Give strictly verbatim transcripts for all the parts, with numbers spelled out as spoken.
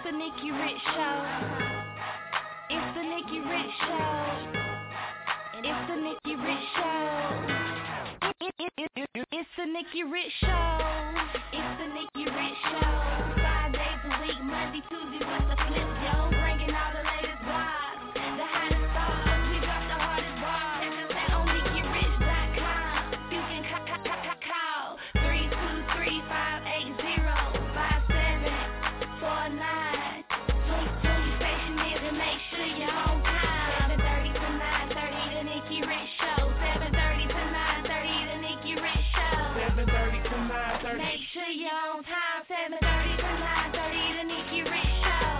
It's the Nikki Rich Show. It's the Nikki Rich Show. It's the Nikki Rich Show. It, it, it, it, it, it's the Nikki Rich Show. It's the Nikki Rich Show. Five days a week, Monday, Tuesday, what's the flip, yo? Bringing all the latest vibes, the hottest stars. We drop the hardest bars. Check on Nikki Rich dot com. You can ca- ca- ca- call three two three, five eight zero, five seven four nine. Tune station is and make sure you're on time. seven thirty to nine thirty, the Nikki Rich Show. seven thirty to nine thirty, the Nikki Rich Show. seven thirty to nine thirty. Make sure you're on time. seven thirty to nine thirty, the Nikki Rich Show.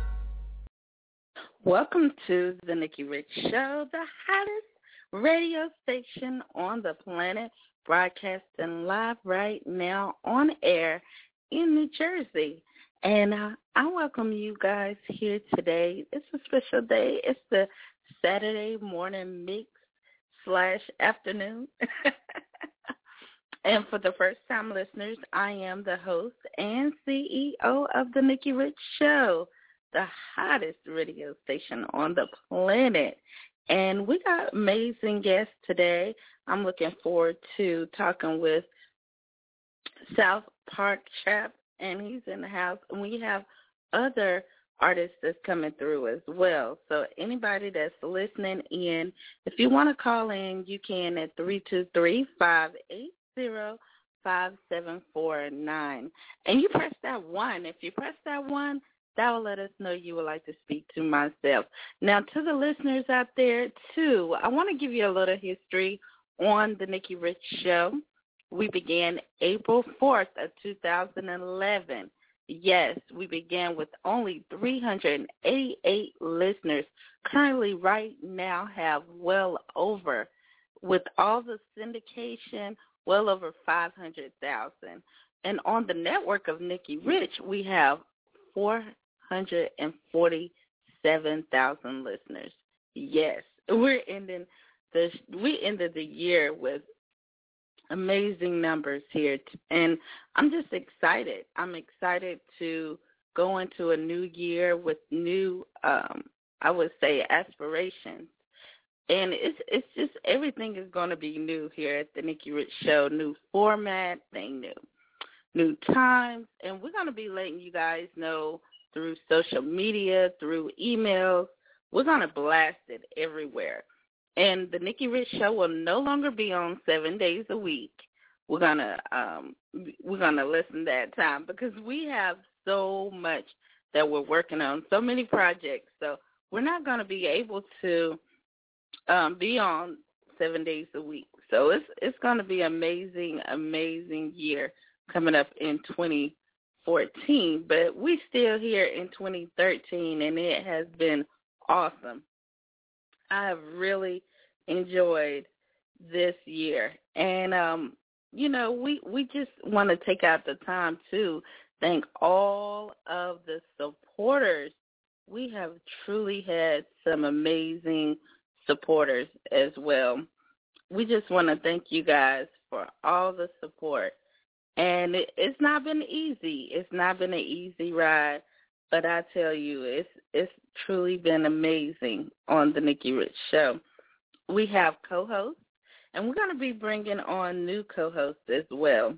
Welcome to the Nikki Rich Show, the hottest radio station on the planet, broadcasting live right now on air in New Jersey. And uh, I welcome you guys here today. It's a special day. It's the Saturday morning mix slash afternoon. And for the first time listeners, I am the host and C E O of the Nikki Rich Show, the hottest radio station on the planet. And we got amazing guests today. I'm looking forward to talking with South Park Chap, and he's in the house. And we have other artists that's coming through as well. So anybody that's listening in, if you want to call in, you can at three two three, five eight zero, five seven four nine. And you press that one. If you press that one, that will let us know you would like to speak to myself. Now, to the listeners out there, too, I want to give you a little history on the Nikki Rich Show. We began April fourth of two thousand eleven. Yes, we began with only three hundred eighty-eight listeners. Currently, right now, have well over, with all the syndication, well over five hundred thousand. And on the network of Nikki Rich, we have four hundred forty-seven thousand listeners. Yes, we're ending the we ended the year with amazing numbers here, and I'm just excited. I'm excited to go into a new year with new, um, I would say, aspirations. And it's it's just everything is going to be new here at the Nikki Rich Show. New format, thing new, new times, and we're going to be letting you guys know through social media, through emails. We're going to blast it everywhere. And the Nikki Rich Show will no longer be on seven days a week. We're gonna um, we're gonna listen that time because we have so much that we're working on, so many projects. So we're not gonna be able to um, be on seven days a week. So it's it's gonna be amazing, amazing year coming up in twenty fourteen. But we still here in twenty thirteen, and it has been awesome. I have really enjoyed this year. And, um, you know, we, we just want to take out the time to thank all of the supporters. We have truly had some amazing supporters as well. We just want to thank you guys for all the support. And it, it's not been easy. It's not been an easy ride. But I tell you, it's it's truly been amazing on the Nikki Rich Show. We have co-hosts, and we're going to be bringing on new co-hosts as well.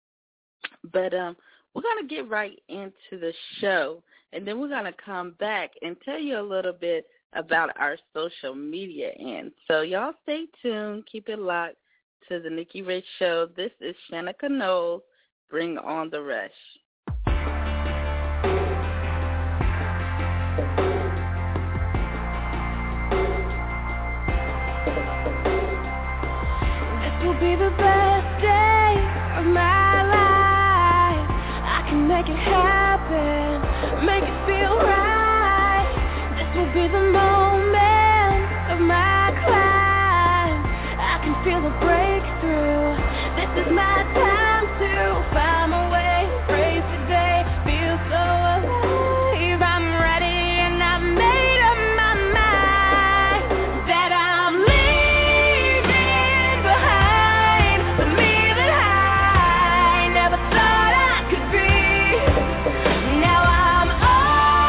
But um, we're going to get right into the show, and then we're going to come back and tell you a little bit about our social media end. So y'all stay tuned. Keep it locked to the Nikki Rich Show. This is Shanika Knowles. Bring on the rush. Be the best day of my life. I can make it happen, make it feel right. This will be the moment of my climb. I can feel the breakthrough. This is my time to find my way. Praise today, feel so alive. I'm ready and I made up my mind that I'm now I'm all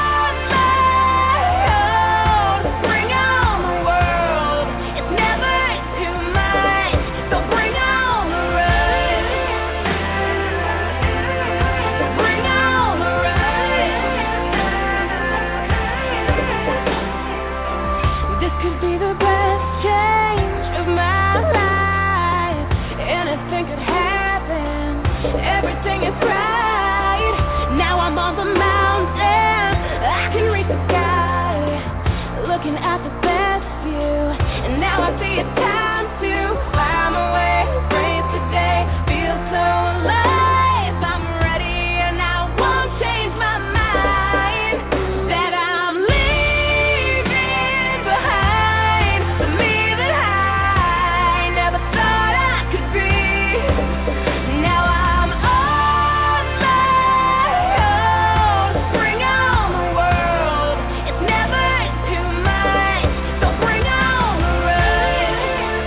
the sky, looking at the best view. And now I see it's time to fly my way, race today, feel so alive. I'm ready and I won't change my mind, that I'm leaving behind the me that I never thought I could be. Now I'm on my own, bring on the world, it's never too much, so bring on the rush.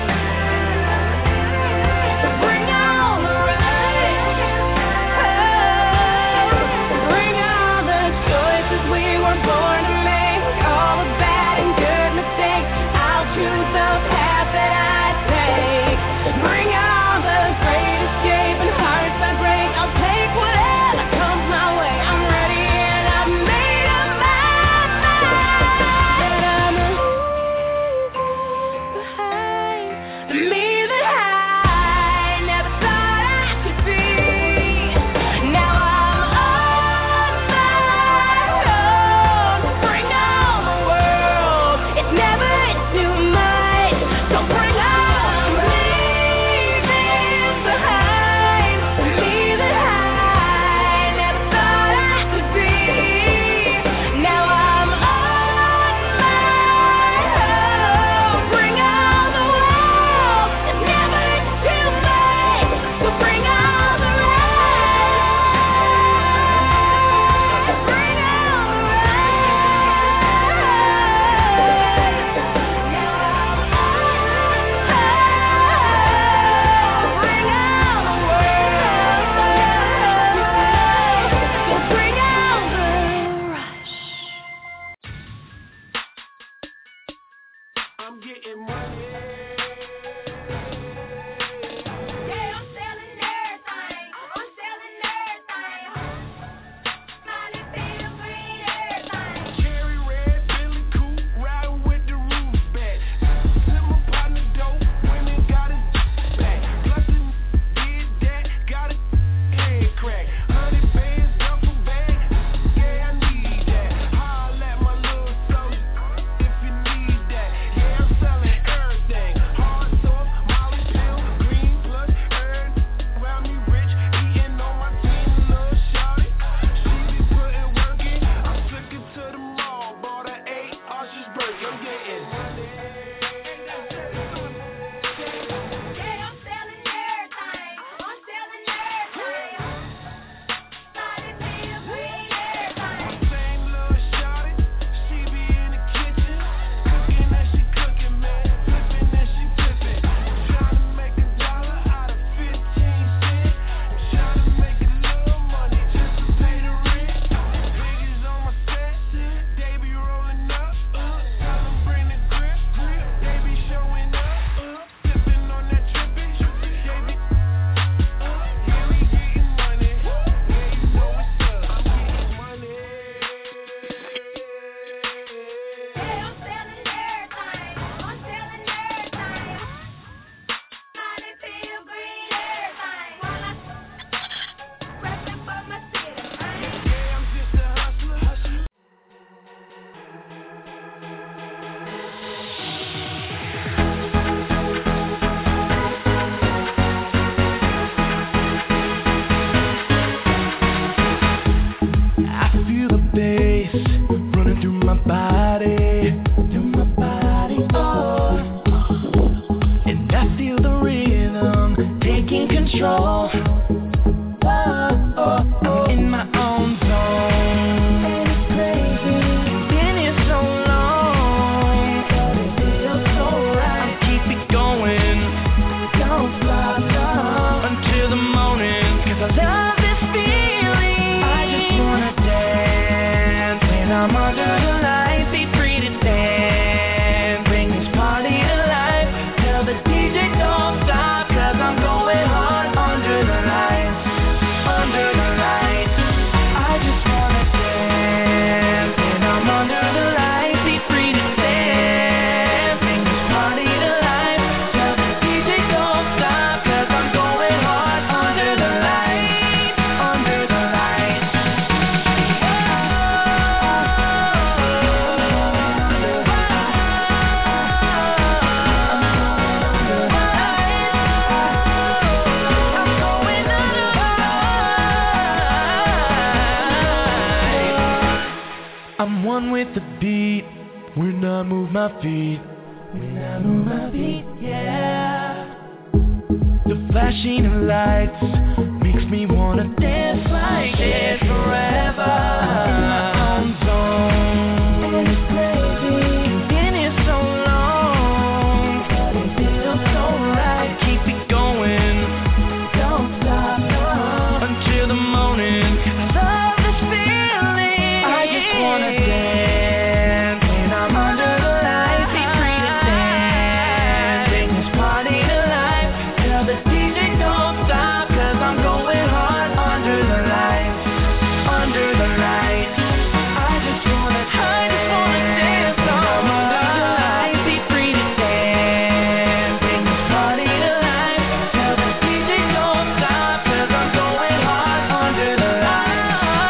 I'm one with the beat. When I move my feet, when I move my feet, yeah. The flashing of lights makes me wanna dance like this forever. In my own zone, and it's crazy. Been here so long, it feels so right. Keep it going, don't stop, no, until the morning. I love this feeling. I just wanna dance when I'm under the lights. Be free to dance, bring this party to life. Tell the D J don't stop, 'cause I'm going hard under the lights, under the lights. I just wanna, I just wanna dance when I'm under the lights. Be free to dance, bring this party to life. Tell the D J don't stop, 'cause I'm going hard under the lights.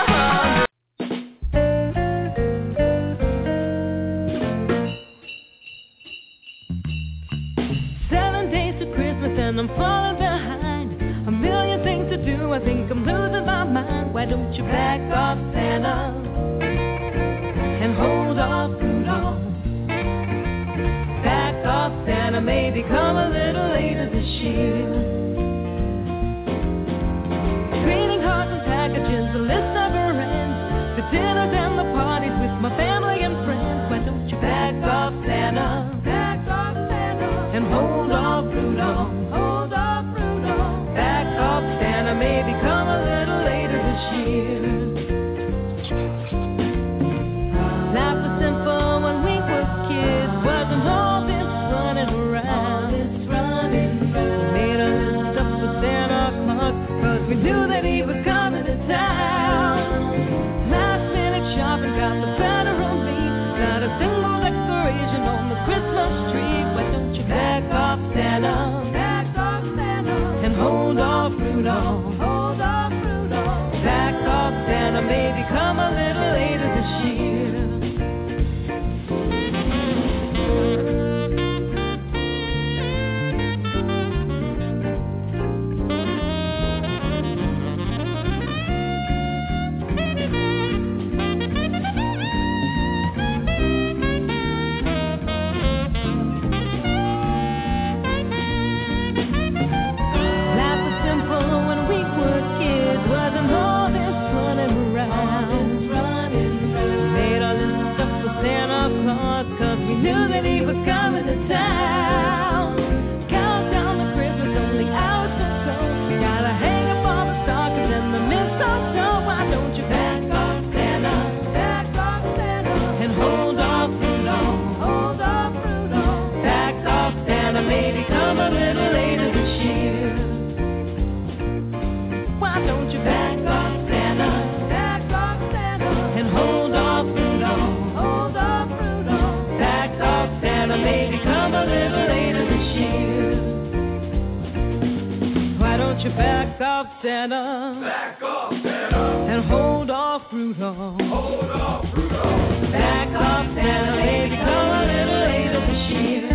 Seven days to Christmas and I'm falling behind. A million things to do, I think I'm losing my mind. Why don't you back off, Santa, and hold off, Rudolph? Back off, Santa, maybe come a little later this year. Greeting cards and packages, a list never ends. The dinners and the parties with my family and friends. Why don't you back off, Santa, back off, Santa, and hold off, Rudolph, hold off, Rudolph. Back off, Santa, maybe come a little later this year. Life was simple when we were kids. Wasn't all this running around. We made a list up for Santa Claus, 'cause we knew that he was coming to town. Last minute shopping got the better of me. Not a single decoration on the Christmas tree. Why don't you back off, Santa, back off, Santa, and hold off, Rudolph, hold off, Rudolph. Back off, Santa, maybe come a little later this year. Life was simple when we were kids. Wasn't all this running around. Made all this stuff for Santa Claus, 'cause we knew that he was coming to town. Count down the Christmas, only hours to go. Gotta hang up all the stockings and the mistletoe. Why don't you back off, Santa, back off, Santa, and hold off, Rudolph, hold off, Rudolph. Back off, Santa, maybe come a little later this year. Why don't you back off, Santa, back off, Santa, and hold off, Rudolph, hold off, Rudolph. Back off, Santa, maybe come a little later this year. Why don't you back off, Santa, back off, Santa, and hold off, Rudolph, hold off, Rudolph. Back off, Santa, maybe come a little later this year.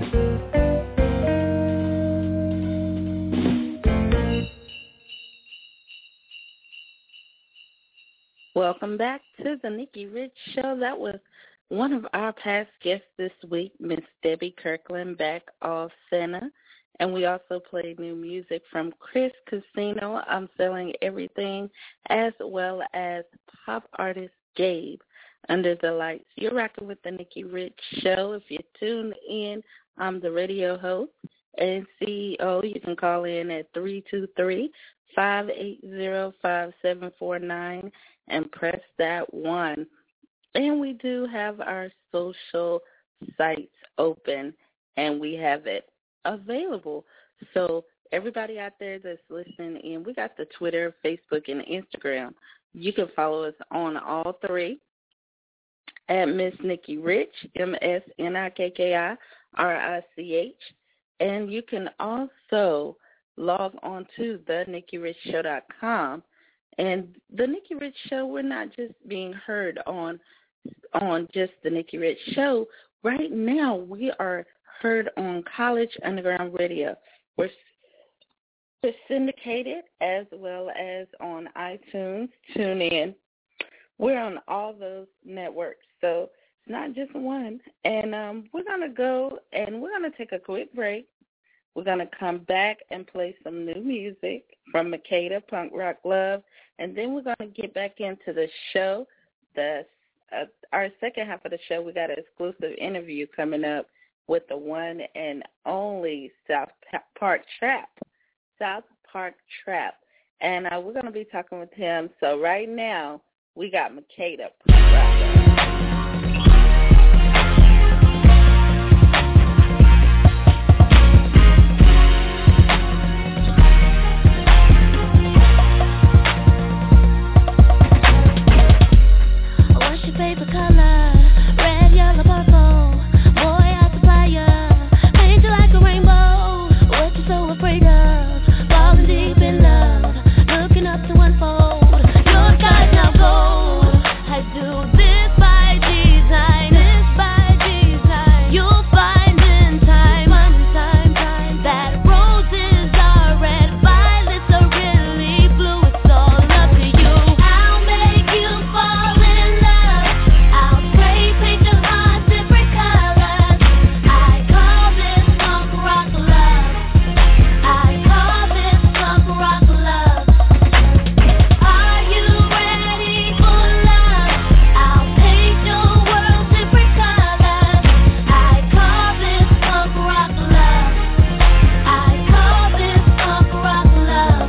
Welcome back to the Nikki Rich Show. That was one of our past guests this week, Miss Debbie Kirkland, back off Santa. And we also played new music from Chris Casino, I'm Selling Everything, as well as pop artist Gabe, Under the Lights. You're rocking with the Nikki Rich Show. If you tune in, I'm the radio host and C E O. You can call in at three two three, five eight zero, five seven four nine and press that one. And we do have our social sites open, and we have it available. So everybody out there that's listening in, we got the Twitter, Facebook, and Instagram. You can follow us on all three at Miss Nikki Rich, M S N I K K I R I C H. And you can also log on to the nikki rich show dot com. And the Nikki Rich Show, we're not just being heard on on just the Nikki Rich Show. Right now, we are heard on College Underground Radio. We're, we're syndicated as well as on iTunes, TuneIn, We're on all those networks, so it's not just one. And um, we're going to go and we're going to take a quick break. We're going to come back and play some new music from Makeda, Punk Rock Love, and then we're going to get back into the show. The uh, our second half of the show, we got an exclusive interview coming up with the one and only South Park Trap. South Park Trap. And uh, we're going to be talking with him. So right now, we got Makeda. What's your favorite color? Red, yellow, purple. Boy, I supply ya. Paint you like a rainbow. What you so afraid of? Falling deep in love. Looking up to unfold. Your skies now gold. I do this by design. This by design. You'll find in time. Find in time, time. That roses are red. Violets are really blue. It's all up to you. I'll make you fall in love. I'll spray paint your heart different colors. I call this punk rock love. I call this punk rock love. Are you ready for love? I'll paint your world different colors. I call this punk rock love. I call this punk rock love.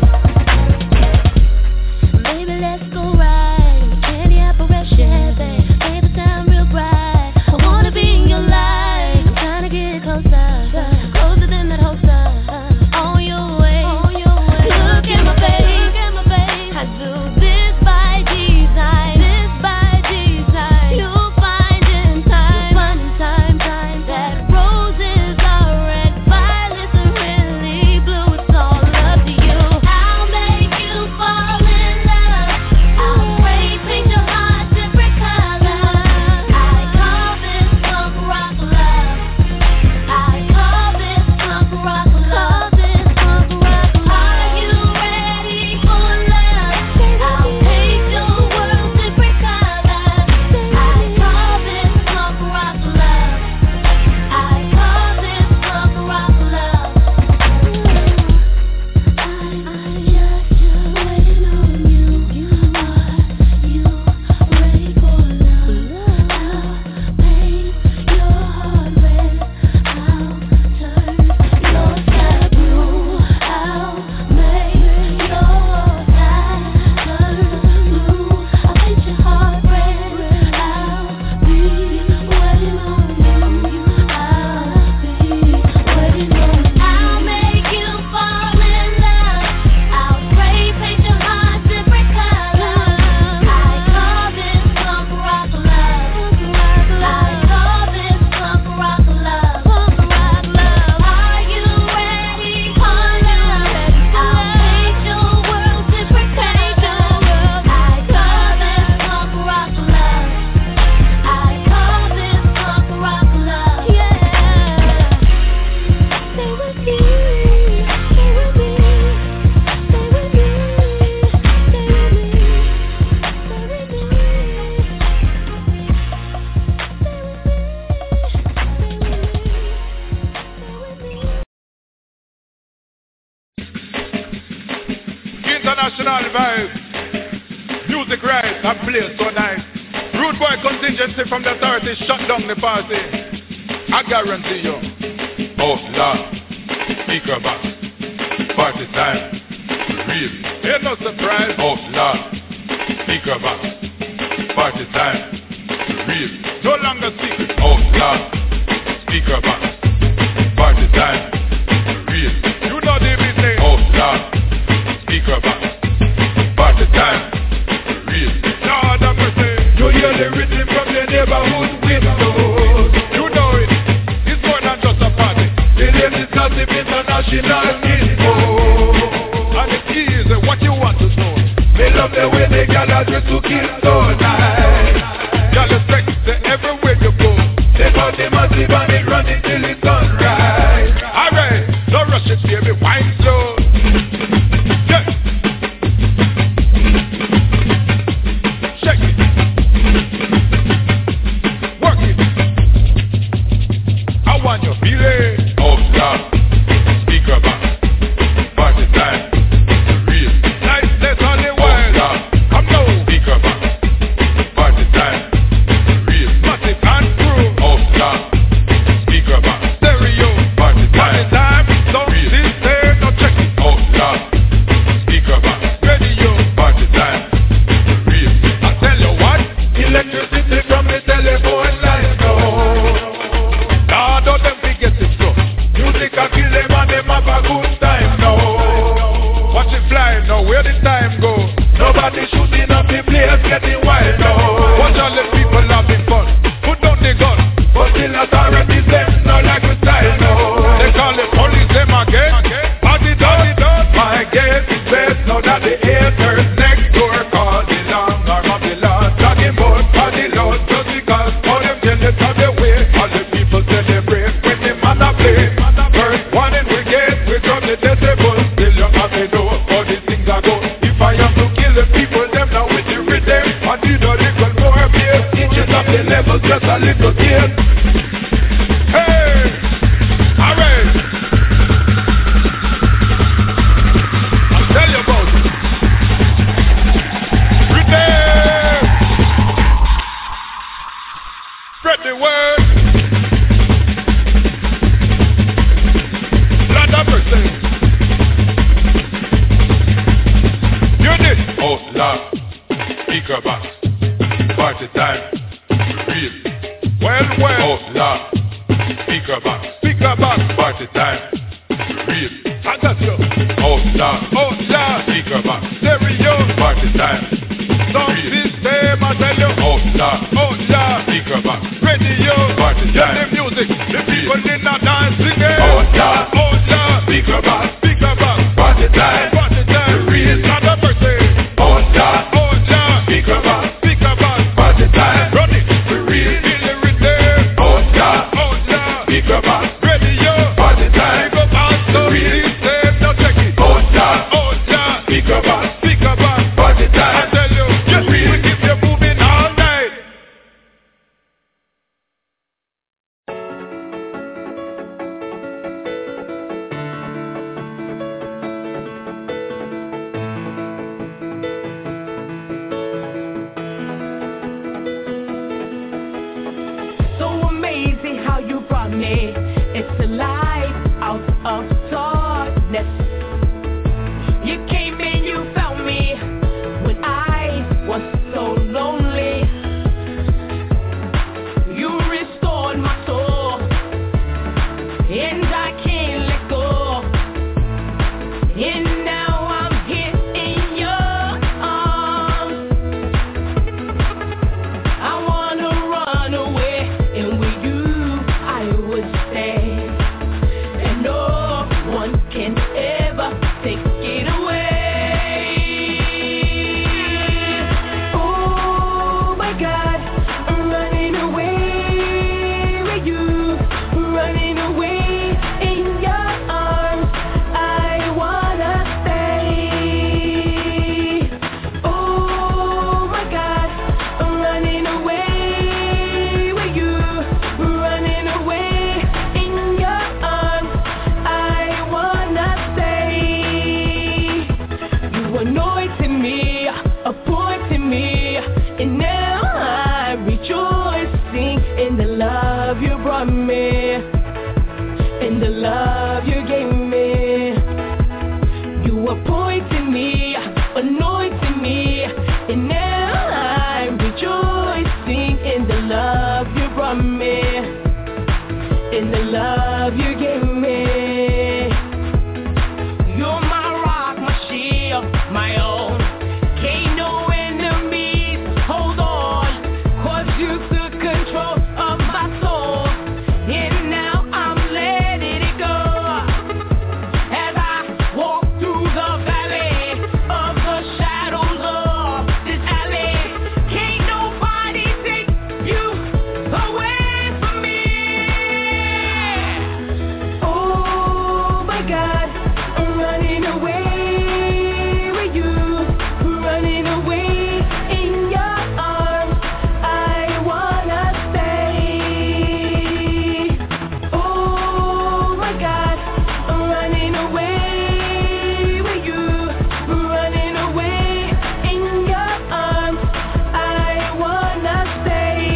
Baby, let's go ride. Candy apparition, baby. Baby, sound real bright. I wanna be in your life. I'm trying to get closer, closer than that holster. On your way, on your way. Look at my face, look at my face. I do this by design, this by design. You'll find in time, find in time, time. That roses are red, violets are really blue. It's all up to you. I'll make you fall in love. I'll spray paint your heart different colors. I call this punk rock love. I call this punk rock love. This punk rock love. Are you ready for love? I'll paint your world different colors. I call this punk rock love. I call this punk rock love. I'm just waiting on you. Are you ready for love? I'll paint your heart red. I'll turn your sky blue. I'll make your sky turn blue. I'll paint your heart red. I'll be waiting on you. I'll be waiting on you. I'll make you fall in love. I'll spray paint your heart different colors. I call this punk rock love. I call this punk rock love. Punk rock love. Are you ready for love? I'll paint your world different colors. I call this punk rock love. I call this punk rock love. Yeah. Stay with me. Stay with me. Stay with me. Stay with me. Stay with me. International vibes, music right, and play so nice. Rude boy contingency from the authorities shut down the party. I guarantee you. Oh Lord, speaker box, party time, real. Ain't no surprise. Oh Lord, speaker box, party time, real. No longer secret. Oh Lord, speaker box, party time, real. You know the business. Oh Lord, speaker box, party time, real. Lord have mercy. You hear the rhythm from the neighborhood windows. You know it. It's more than just a party. The name is Gossip International Info. And the key is uh, what you want to know. They love the way they gather just to kill so nice. Y'all respect the everywhere you go. They got the massive and they run it till it's sunrise. Alright, don't rush it, baby, wine slow. Yeah. Check it. level, just a little gain. Hey, alright. I'll tell you about it. Prepare. Spread the word. Lord of mercy. You did. Oh, Lord. Speaker box. Party time. Real. Well, well. Oh, Lord. Speaker box. Speaker box. Party time. Real. I got you. Oh, Lord. Oh, Lord. Speaker box. Stereo. Party time. Sound system, I tell you. Oh, Lord. Oh, Lord. Speaker box. Radio. Party time. The music. The people in the dance singing. Oh, Lord. Oh, Lord. Speaker box. Speaker box. Party time. Party time. The real. Not a birthday. Oh, Lord. Oh, Lord. Speaker box. Speaker box. Party time. Run it. The real. Feel the rhythm. Oh, Lord. Oh, Lord. Speaker box. Radio. Party time. Speaker box. The real. System. Now check it. Oh, Lord. Oh, Lord. Speaker box. Speaker box. Party time. I tell you. Just real. We keep you moving all night. So amazing how you brought me into light out of darkness. You came and you found me when I was so lonely. You restored my soul, and I can't let go. And now I'm here in your arms. I wanna run away, and with you I would stay. And no one can ever take it away. Oh my God, I'm running away with you, running away in your arms. I wanna stay. Oh my God, I'm running away with you, running away in your arms. I wanna stay. You anointed me, appointed me, and now I'm rejoicing in the love you brought me, in the love you gave me. You appointed me, anointed me, and now I'm rejoicing in the love you brought me, in the love you gave me. You're my rock, my shield, my own. Can't no enemies hold on, 'cause you took control of my soul, and now I'm letting it go. As I walk through the valley of the shadows of this alley, can't nobody take you away from me. Oh my God, I'm running away with you, running away in your arms. I wanna stay. Oh my God, I'm running away with you, running away in your arms. I wanna stay.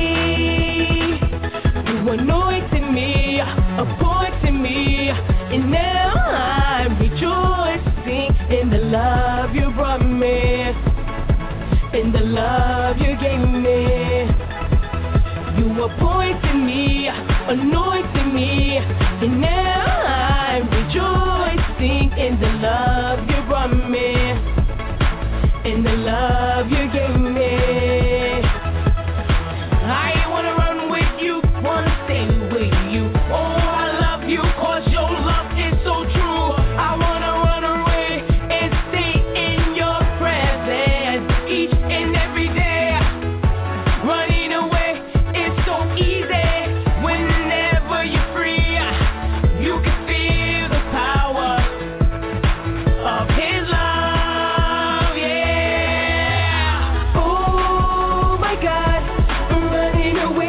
You anointed me, appointed me, and now I'm rejoicing in the love you brought me, in the love you gave me. You appointed me, anointed me, and now I'm rejoicing in the love you brought me, in the love you gave me. I wanna run with you, wanna stay with you. Oh, I love you 'cause your love is so true. I wanna run away and stay in your presence each and every day. Running away is so easy whenever you're free. You can feel the power of His love, yeah. Oh my God, I'm running away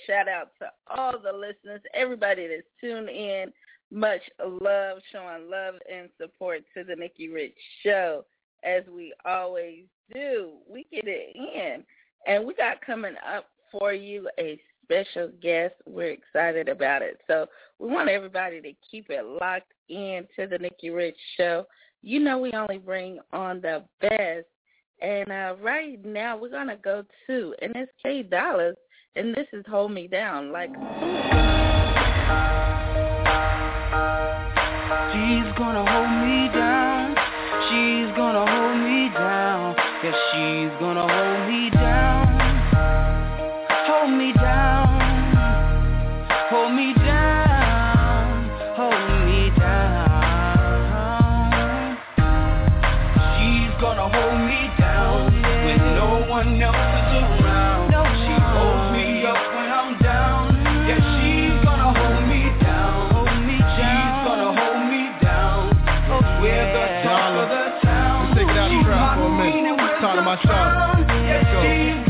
shout out to all the listeners, everybody that's tuned in. Much love, showing love and support to the Nikki Rich Show, as we always do. We get it in. And we got coming up for you a special guest. We're excited about it. So we want everybody to keep it locked in to the Nikki Rich Show. You know we only bring on the best. And uh, right now we're going to go to N S K Dollars, and this is Hold Me Down. Like, she's gonna hold me down. She's gonna hold me down. Yes, she's gonna hold me down. Hold me down. Hold me down. Hold me down. She's gonna hold me down when no one else is around. She holds me up when I'm down. Yeah, she's gonna hold me down. She's gonna hold me down. We're the top of the town. Let's take it out of the crowd for a minute. Talk to my shop. Let's go.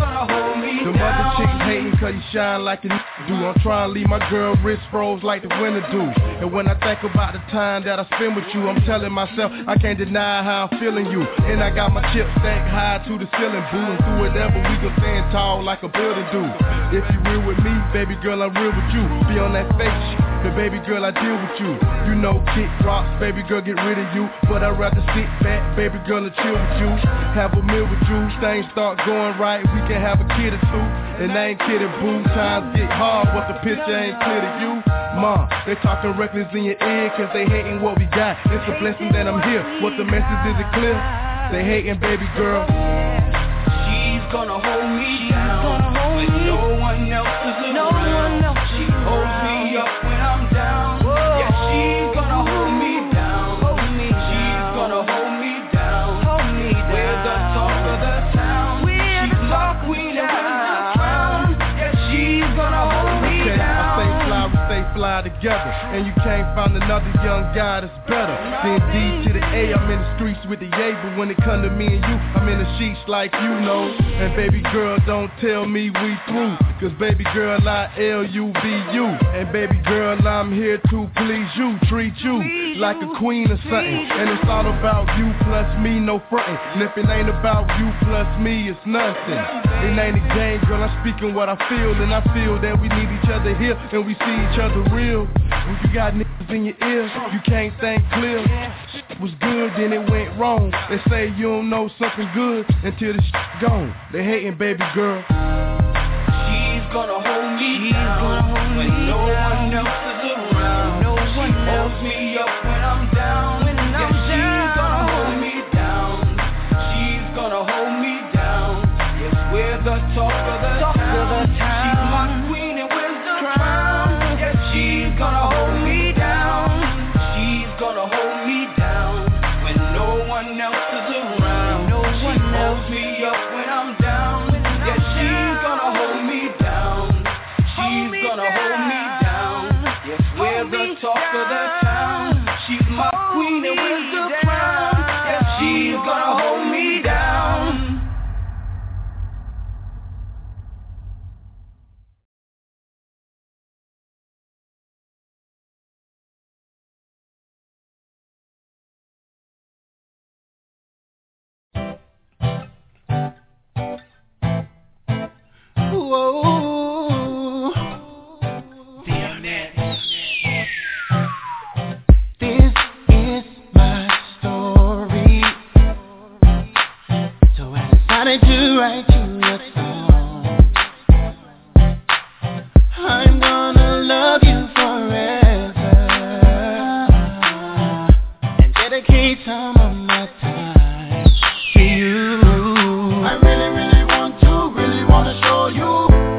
The mother chicks hating cause you shine like a n- do. I'm trying to leave my girl wrist froze like the winter do. And when I think about the time that I spend with you, I'm telling myself I can't deny how I'm feeling you. And I got my chips stacked high to the ceiling, boo. And through whatever we gon' stand tall like a building do. If you real with me, baby girl, I'm real with you. Be on that fake shit, but baby girl, I deal with you. You know kick rocks, baby girl, get rid of you. But I'd rather sit back, baby girl, and chill with you. Have a meal with you, things start going right, we can have a kid or two. And I ain't kidding, boo, times get hard, but the picture ain't clear to you. Mom, they talking reckless in your ear, cause they hating what we got. It's a blessing that I'm here, what the message is it clear? They hating, baby girl. She's gonna hold me down when no one else is around. She holds me up when I'm down. Yeah, she's gonna hold me down. She's gonna hold me down. We're the talk of the town. She's my queen and wears the crown. Yeah, she's gonna hold me Okay, down. I stay fly, we stay fly together. And you can't find another young guy that's better. Then D to the A, I'm in the streets with the A. But when it come to me and you, I'm in the sheets like you know. And baby girl, don't tell me we through. Cause baby girl, I L U B U. And baby girl, I'm here to please you. Treat you like a queen or something. And it's all about you plus me, no frontin'. And if it ain't about you plus me, it's nothing. It ain't a game, girl, I'm speaking what I feel. And I feel that we need each other here, and we see each other real. When you got niggas in your ears, you can't think clear. Shit was good, then it went wrong. They say you don't know something good until the shit gone. They hating, baby girl. She's gonna hold me down when no one else is around. No one holds me up when I'm down. Yeah, she's gonna hold me down. She's gonna hold me down. Yes, we're the talk of the town. She's my queen and wears the crown. Yeah, she's gonna hold me down. She's gonna hold me down when no one else is around. No one holds me up when I'm down. Yeah, she's gonna hold me down. She's gonna hold me down. Yes, we're the talk of the town. She's my queen and wears the crown. Yeah, she's gonna hold me down. Whoa. This is my story, so I decided to write you a song. I'm gonna love you forever and dedicate some of my time to you. I really, really want to, really wanna show you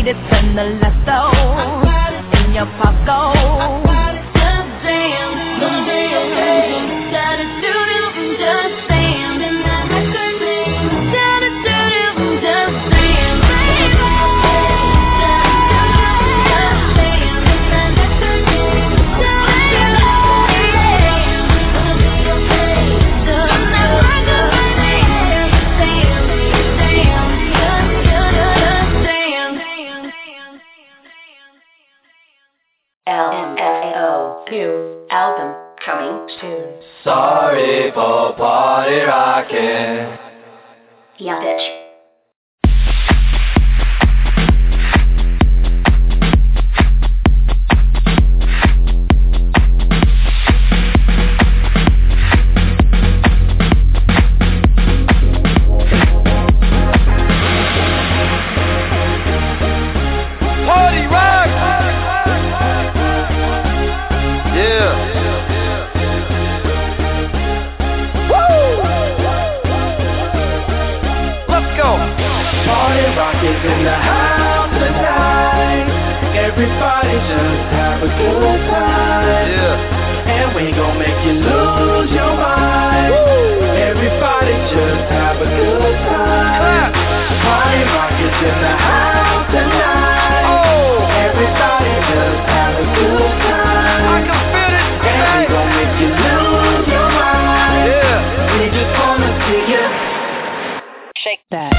need it, send the lasso in your pocket. Just damn, just damn, gotta do it, just damn, just damn, gotta do it, just damn. L M F A O two album coming soon. Sorry for party rocking. Yeah, bitch. In the house tonight, everybody just have a good time. Yeah. And we gon' make you lose your mind. Woo. Everybody just have a good time. Party rock is in the house tonight. Oh. Everybody just have a good time. I can feel it tonight. And we gon' make you lose your mind. Yeah. We just wanna see you shake that.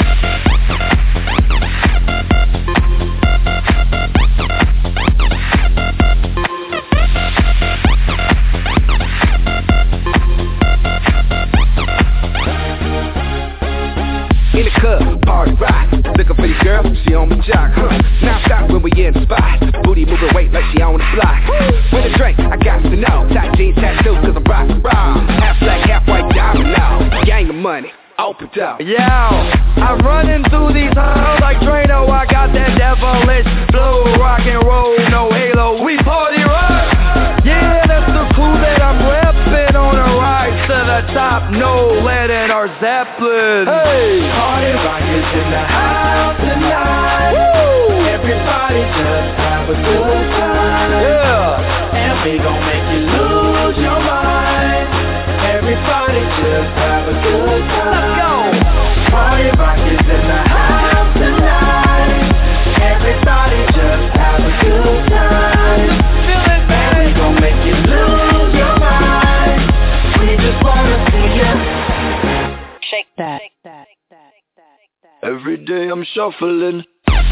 In the club, party rock, looking for the girl, she on my jock, huh? Now stop when we in the spot, booty moving weight like she on the block. With a drink, I got to know, tight jeans, tattoo, cause I'm rock and roll. Half black, half white, diamond now, gang of money, open up. Yo, I'm running through these halls like Drano, I got that devilish flow, rock and roll, no halo, we party rock. Yeah, that's the crew that I'm reppin' on a rise to the top, no lead in our Zeppelin. Hey, party rock is in the house tonight. Woo. Everybody just have a good time. Yeah, and we gon' make you lose your mind. Everybody just have a good time. Let's go. Party rock is in the house tonight. Everybody just have a good time. Feel it, man. And we gon' make you lose your mind. We just wanna see you shake that. Every day I'm shuffling.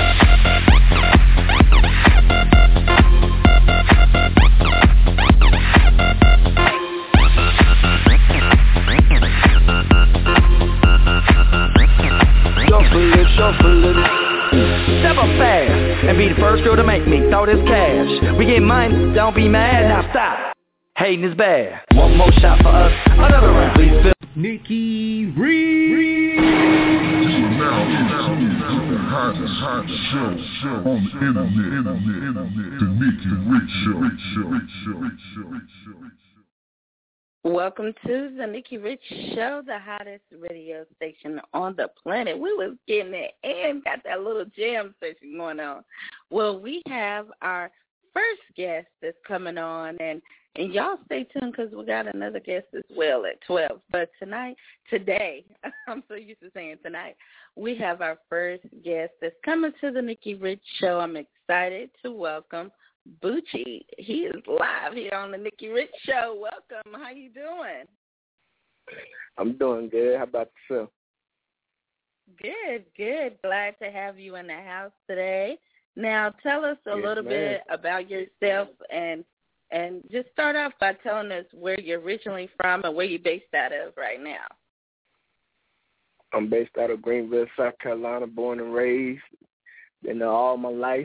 Shuffling, shuffling. Step up fast and be the first girl to make me throw this cash. We get money, don't be mad, now stop. Hating is bad. One more shot for us, another round. Please fill. Nikki Reed. This is now, now, the hottest, hottest show, show on the internet, internet, internet, the Nikki Rich Show, Rich Show, Rich Show, Rich Show, Rich Show. Welcome to the Nikki Rich Show, the hottest radio station on the planet. We was getting it and got that little jam session going on. Well, we have our first guest that's coming on, and And y'all stay tuned because we got another guest as well at twelve. But tonight, today, I'm so used to saying tonight, we have our first guest that's coming to the Nikki Rich Show. I'm excited to welcome Bucci. He is live here on the Nikki Rich Show. Welcome. How you doing? I'm doing good. How about yourself? Good, good. Glad to have you in the house today. Now, tell us a yes, little ma'am. bit about yourself and And just start off by telling us where you're originally from and where you're based out of right now. I'm based out of Greenville, South Carolina, born and raised. Been there all my life.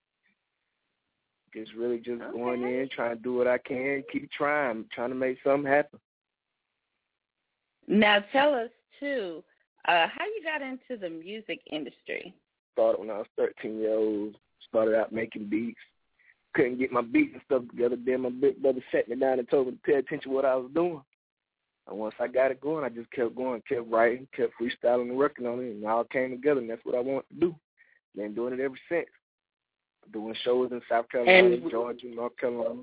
Just really just okay. going in, trying to do what I can, keep trying, trying to make something happen. Now tell us, too, uh, how you got into the music industry. Started when I was thirteen years old, started out making beats. Couldn't get my beats and stuff together. Then my big brother sat me down and told me to pay attention to what I was doing. And once I got it going, I just kept going, kept writing, kept freestyling and working on it, and it all came together, and that's what I wanted to do. Been doing it ever since. Doing shows in South Carolina, and, Georgia, North Carolina.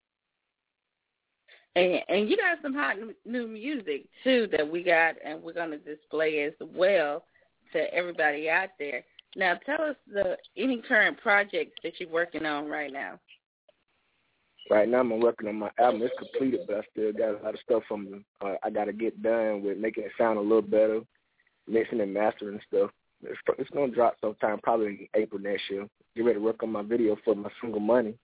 And, and you got some hot new music, too, that we got, and we're going to display as well to everybody out there. Now, tell us the any current projects that you're working on right now. Right now, I'm working on my album. It's completed, but I still got a lot of stuff from uh, I got to get done with making it sound a little better, mixing and mastering and stuff. It's, it's going to drop sometime probably in April next year. Get ready to work on my video for my single Money.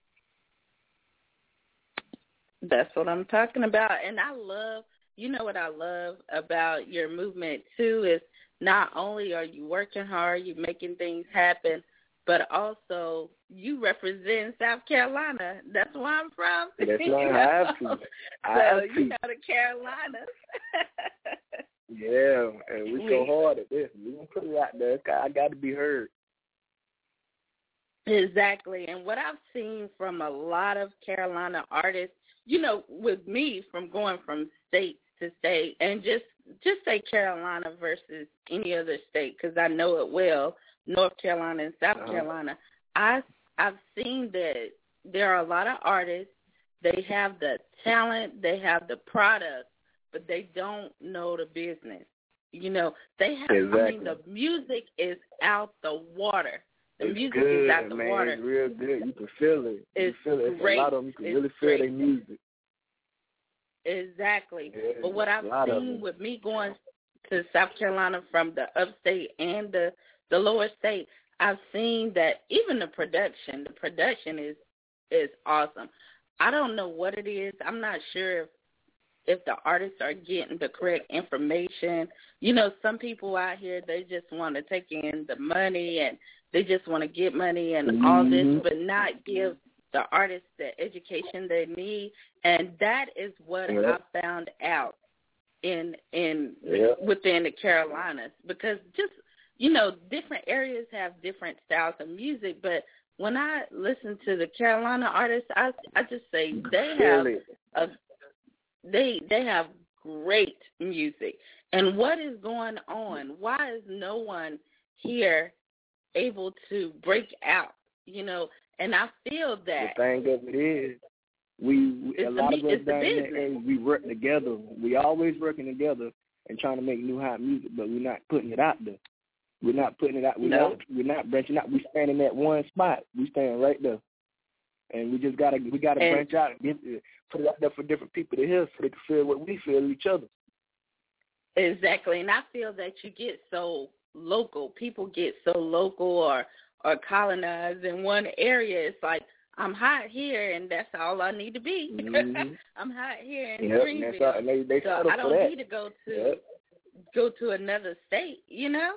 That's what I'm talking about. And I love, you know what I love about your movement, too, is not only are you working hard, you're making things happen, but also you represent South Carolina. That's where I'm from. That's why I have to. I so have you to. go to Carolina. Yeah, and we go hard at this. We gonna put it out there. I got to be heard. Exactly. And what I've seen from a lot of Carolina artists, you know, with me from going from state to state, and just just say Carolina versus any other state, because I know it well, North Carolina and South uh-huh. Carolina, I, I've seen that there are a lot of artists, they have the talent, they have the product, but they don't know the business. You know, they have, exactly. I mean, the music is out the water. The it's music good, is out the man. water. It's real good. You can feel it. You it's can feel it. It's great. A lot of them. You can it's really feel great. their music. Exactly. Yeah, but what I've seen with me going to South Carolina from the upstate and the, the lower state, I've seen that even the production, the production is is awesome. I don't know what it is. I'm not sure if if the artists are getting the correct information. You know, some people out here, they just want to take in the money and they just want to get money and mm-hmm. all this, but not give the artists the education they need. And that is what yeah. I found out in in yeah. within the Carolinas, because just, you know, different areas have different styles of music, but when I listen to the Carolina artists, I I just say they have a They they have great music. And what is going on? Why is no one here able to break out? You know, and I feel that. The thing of it is, we, we a lot of us down there, we work together. We always working together and trying to make new hot music, but we're not putting it out there. We're not putting it out. We're, no. not, we're not branching out. We're standing at one spot. We stand right there. And we just gotta we gotta and, branch out and get, put it out there for different people to hear, so they can feel what we feel each other. Exactly, and I feel that you get so local. People get so local or or colonized in one area. It's like, I'm hot here, and that's all I need to be. Mm-hmm. I'm hot here in yep, Greenville, all, and they, they so I don't that. need to go to yep. go to another state. You know.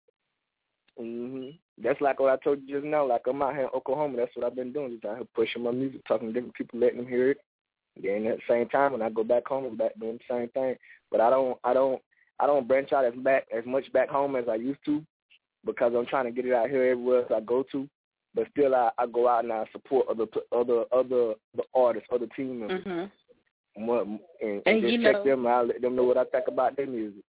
Mhm. That's like what I told you just now. Like, I'm out here in Oklahoma. That's what I've been doing. Just out here pushing my music, talking to different people, letting them hear it. Then at the same time, when I go back home, I'm back doing the same thing. But I don't, I don't, I don't branch out as back as much back home as I used to, because I'm trying to get it out here everywhere else I go to. But still, I, I go out and I support other, other, other, other artists, other team members, mm-hmm. and, and, and just you check know, them. I let them know what I think about their music.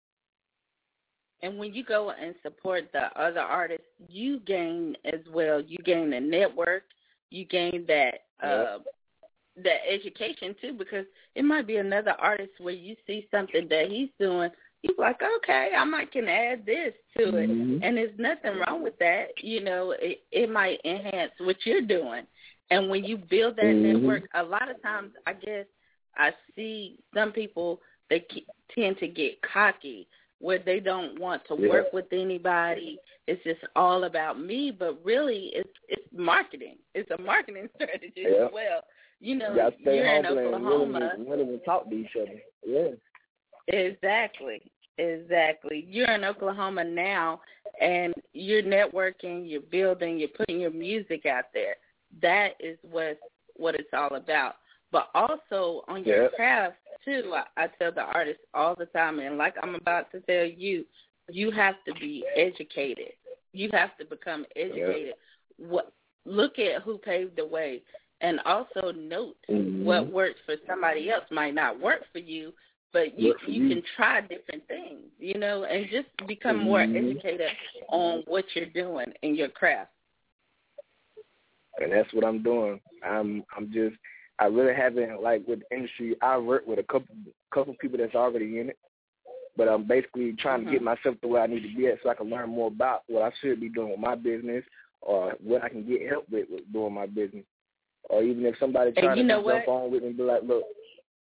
And when you go and support the other artists, you gain as well. You gain a network. You gain that uh, that education, too, because it might be another artist where you see something that he's doing. You're like, okay, I might can add this to it. Mm-hmm. And there's nothing wrong with that. You know, it, it might enhance what you're doing. And when you build that mm-hmm. network, a lot of times I guess I see some people, they tend to get cocky, where they don't want to yeah. work with anybody. It's just all about me, but really it's it's marketing. It's a marketing strategy yeah. as well. You know, you stay you're in humble Oklahoma. And really, really talk to each other. Yeah. Exactly. Exactly. You're in Oklahoma now, and you're networking, you're building, you're putting your music out there. That is what what it's all about. But also on your yeah. craft, too, I, I tell the artists all the time, and like I'm about to tell you, you have to be educated. You have to become educated. Yeah. What Look at who paved the way, and also note mm-hmm. what works for somebody else might not work for you, but you you, you can try different things, you know, and just become more mm-hmm. educated on what you're doing in your craft. And that's what I'm doing. I'm I'm just I really haven't, like, with the industry. I work with a couple couple people that's already in it, but I'm basically trying mm-hmm. to get myself to where I need to be at so I can learn more about what I should be doing with my business, or what I can get help with, with doing my business. Or even if somebody trying to jump on with me, be like, look.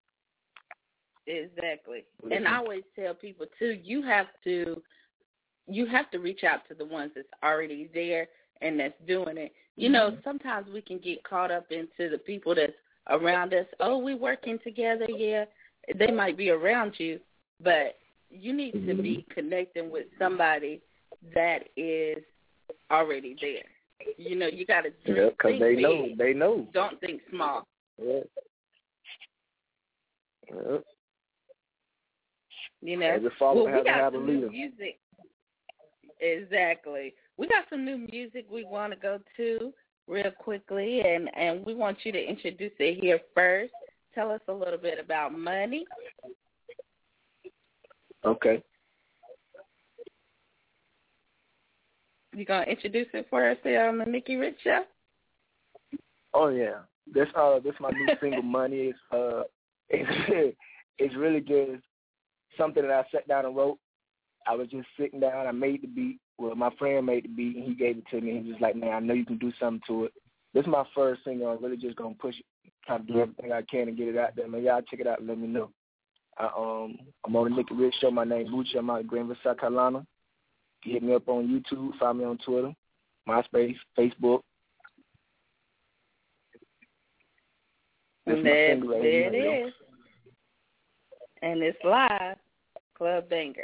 Exactly. And I always tell people too, you have to you have to reach out to the ones that's already there and that's doing it. You know, mm-hmm. sometimes we can get caught up into the people that's around us. Oh, we working together, yeah. They might be around you, but you need mm-hmm. to be connecting with somebody that is already there. You know, you got to yeah, because they big. know, they know. Don't think small. Yeah. Yeah. You know, well, we got have some a new music. Exactly. We got some new music we want to go to real quickly, and, and we want you to introduce it here first. Tell us a little bit about Money. Okay. You going to introduce it for us here on the Nikki Rich Show? Oh, yeah. This uh, this my new single, Money. It's, uh, it's, it's really just something that I sat down and wrote. I was just sitting down. I made the beat. Well, my friend made the beat, and he gave it to me. He was like, man, I know you can do something to it. This is my first single. I'm really just going to push it, try to do everything I can to get it out there. Man, y'all check it out and let me know. I, um, I'm on the Nikki Rich Show. My name is Bucci. I'm out of Greenville, South Carolina. You hit me up on YouTube. Find me on Twitter, MySpace, Facebook. And there, there it is. And it's live. Club Banger.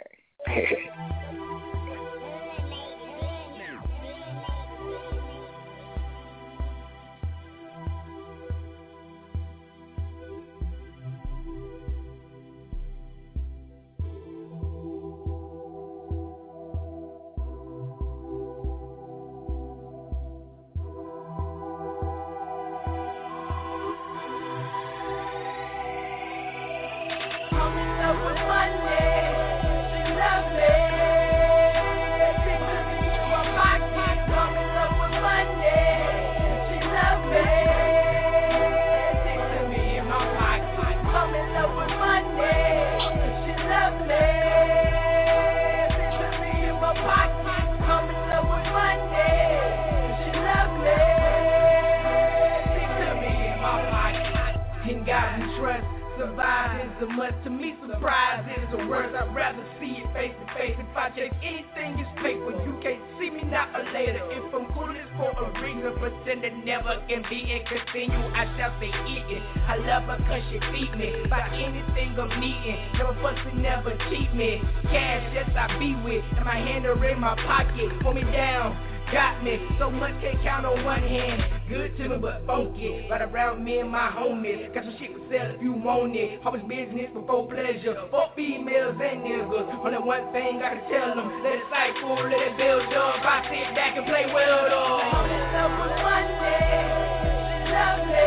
A must to me, surprise is the words. I'd rather see it face to face. If I take anything, it's paper. You can't see me now or later. If I'm cool, it's for a reason. Pretend it never can be and continue. I shall say eating. I love her cause she feed me. By anything I'm needing. Never fussing, never cheat me. Cash, yes, I be with. And my hand are in my pocket. Pull me down. Got me, so much can't count on one hand. Good to me but funky, right around me and my homies. Got some shit to sell if you want it. Always business before pleasure. Fuck females and niggas. Only one thing I can tell them. Let it cycle, let it build up. I sit back and play well though. I'm in love with Monday. Love me.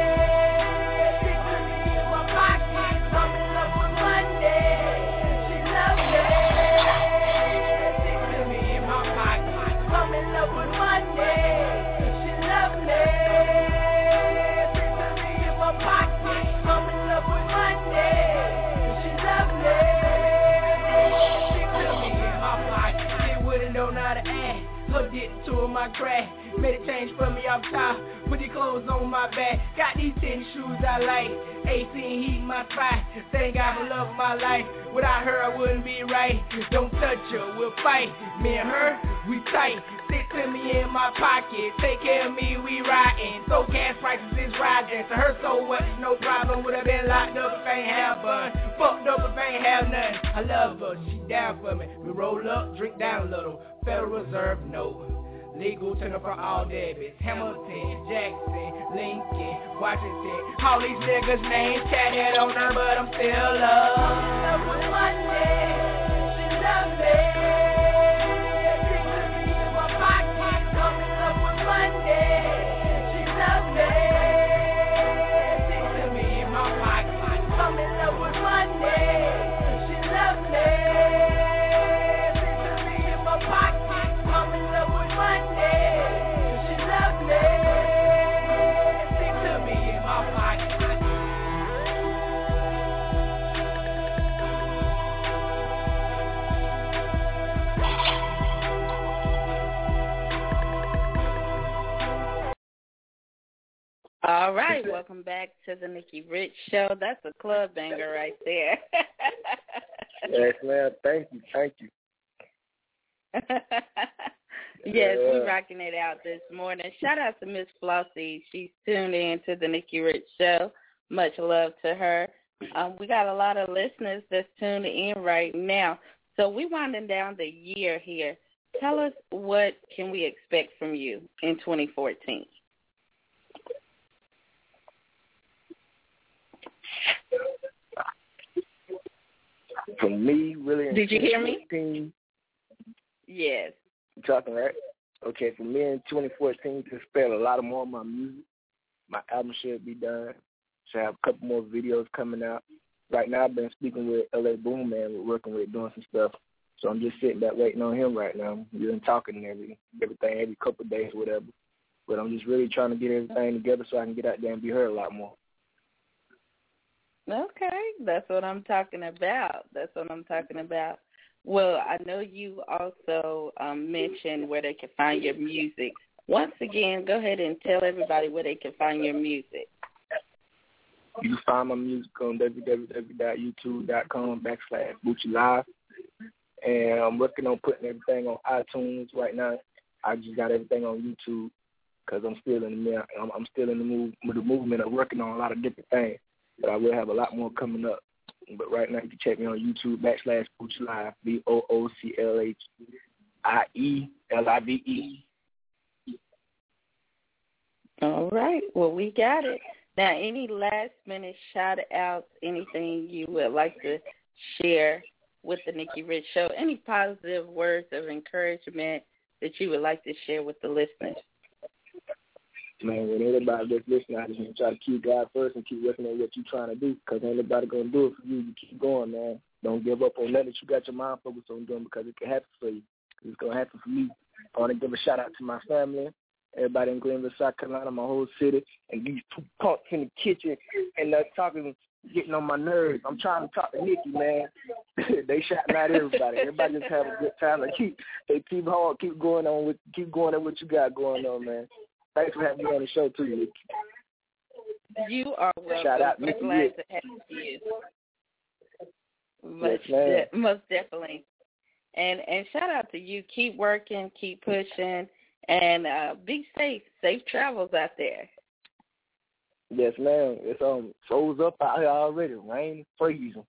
Stick to me in my pocket. I'm in love with Monday. She loves me. Stick to me in my pocket. I'm in love with Monday. She loves me. Stick to me in my pocket. I'm in love with Monday. She loves me. Stick to me in my pocket. She wouldn't know how to act. Hooked it to my crack. Made it change for me off top. Put the clothes on my back. Got these tennis shoes I like. eighteen heat my spot. Thank God for love of my life. Without her I wouldn't be right. Don't touch her, we'll fight. Me and her, we tight. Sit to me in my pocket. Take care of me, we riding. So gas prices is rising. To her so what? No problem. Would've been locked up if I ain't have fun. Fucked up if I ain't have nothing. I love her, she down for me. We roll up, drink down a little. Federal Reserve note. Legal tender for all debits. Hamilton, Jackson, Lincoln, Washington. All these niggas names tatted on her, but I'm still love. I'm in love with Monday. She loves me. Stick to me in my pocket. I'm in love with Monday. She loves me. Stick to me in my pocket. I'm in love with Monday. All right, welcome back to the Nikki Rich Show. That's a club banger right there. Yes, ma'am. Thank you. Thank you. Yes, Yeah. we're rocking it out this morning. Shout out to Miss Flossie. She's tuned in to the Nikki Rich Show. Much love to her. Um, we got a lot of listeners that's tuned in right now. So we're winding down the year here. Tell us, what can we expect from you in twenty fourteen? From me, really. Did you hear me? Yes. Yes. You talking, right? Okay, for me in twenty fourteen, to spend a lot of more of my music. My album should be done. Should have a couple more videos coming out. Right now, I've been speaking with L A Boom Man. We're working with doing some stuff. So I'm just sitting back waiting on him right now. We've been talking every everything every couple of days, whatever. But I'm just really trying to get everything together so I can get out there and be heard a lot more. Okay, that's what I'm talking about. That's what I'm talking about. Well, I know you also um, mentioned where they can find your music. Once again, go ahead and tell everybody where they can find your music. You can find my music on www.youtube.com backslash Bucci Live. And I'm working on putting everything on iTunes right now. I just got everything on YouTube because I'm still in the I'm, I'm still in the move with the movement of working on a lot of different things. But I will have a lot more coming up. But right now you can check me on YouTube backslash Bucci Live, B O O C L H I E L I V E. All right. Well, we got it. Now, any last-minute shout-outs, anything you would like to share with the Nikki Rich Show, any positive words of encouragement that you would like to share with the listeners? Man, when anybody that's listening, I just want to try to keep God first and keep working on what you're trying to do, because ain't nobody going to do it for you. You keep going, man. Don't give up on nothing that you got your mind focused on doing, because it can happen for you. It's going to happen for me. I want to give a shout-out to my family, everybody in Greenville, South Carolina, my whole city, and these two punks in the kitchen, and they're talking, getting on my nerves. I'm trying to talk to Nikki, man. They shouting out everybody. Everybody just have a good time. They keep, they keep hard, keep going on with, keep going on what you got going on, man. Thanks for having me on the show too, Nikki. You are welcome. Shout out, We're Nikki. glad to have you. Most, yes, de- most definitely. And and shout out to you. Keep working, keep pushing, and uh, be safe. Safe travels out there. Yes, ma'am. It's um froze up out here already. Rain, freezing.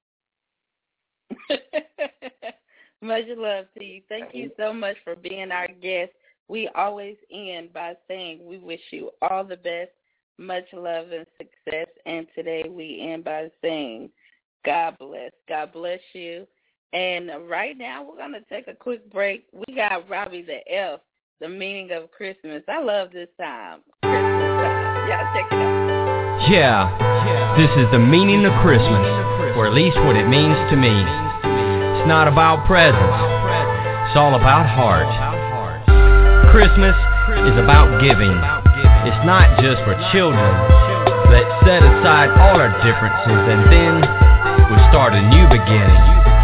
Much love to you. Thank you so much for being our guest. We always end by saying we wish you all the best, much love and success. And today we end by saying God bless. God bless you. And right now we're going to take a quick break. We got Robbie the Elf, the meaning of Christmas. I love this time. Christmas time. Y'all check it out. Yeah, this is the meaning of Christmas, or at least what it means to me. It's not about presents. It's all about heart. Christmas is about giving. It's not just for children. Let's set aside all our differences and then we'll start a new beginning.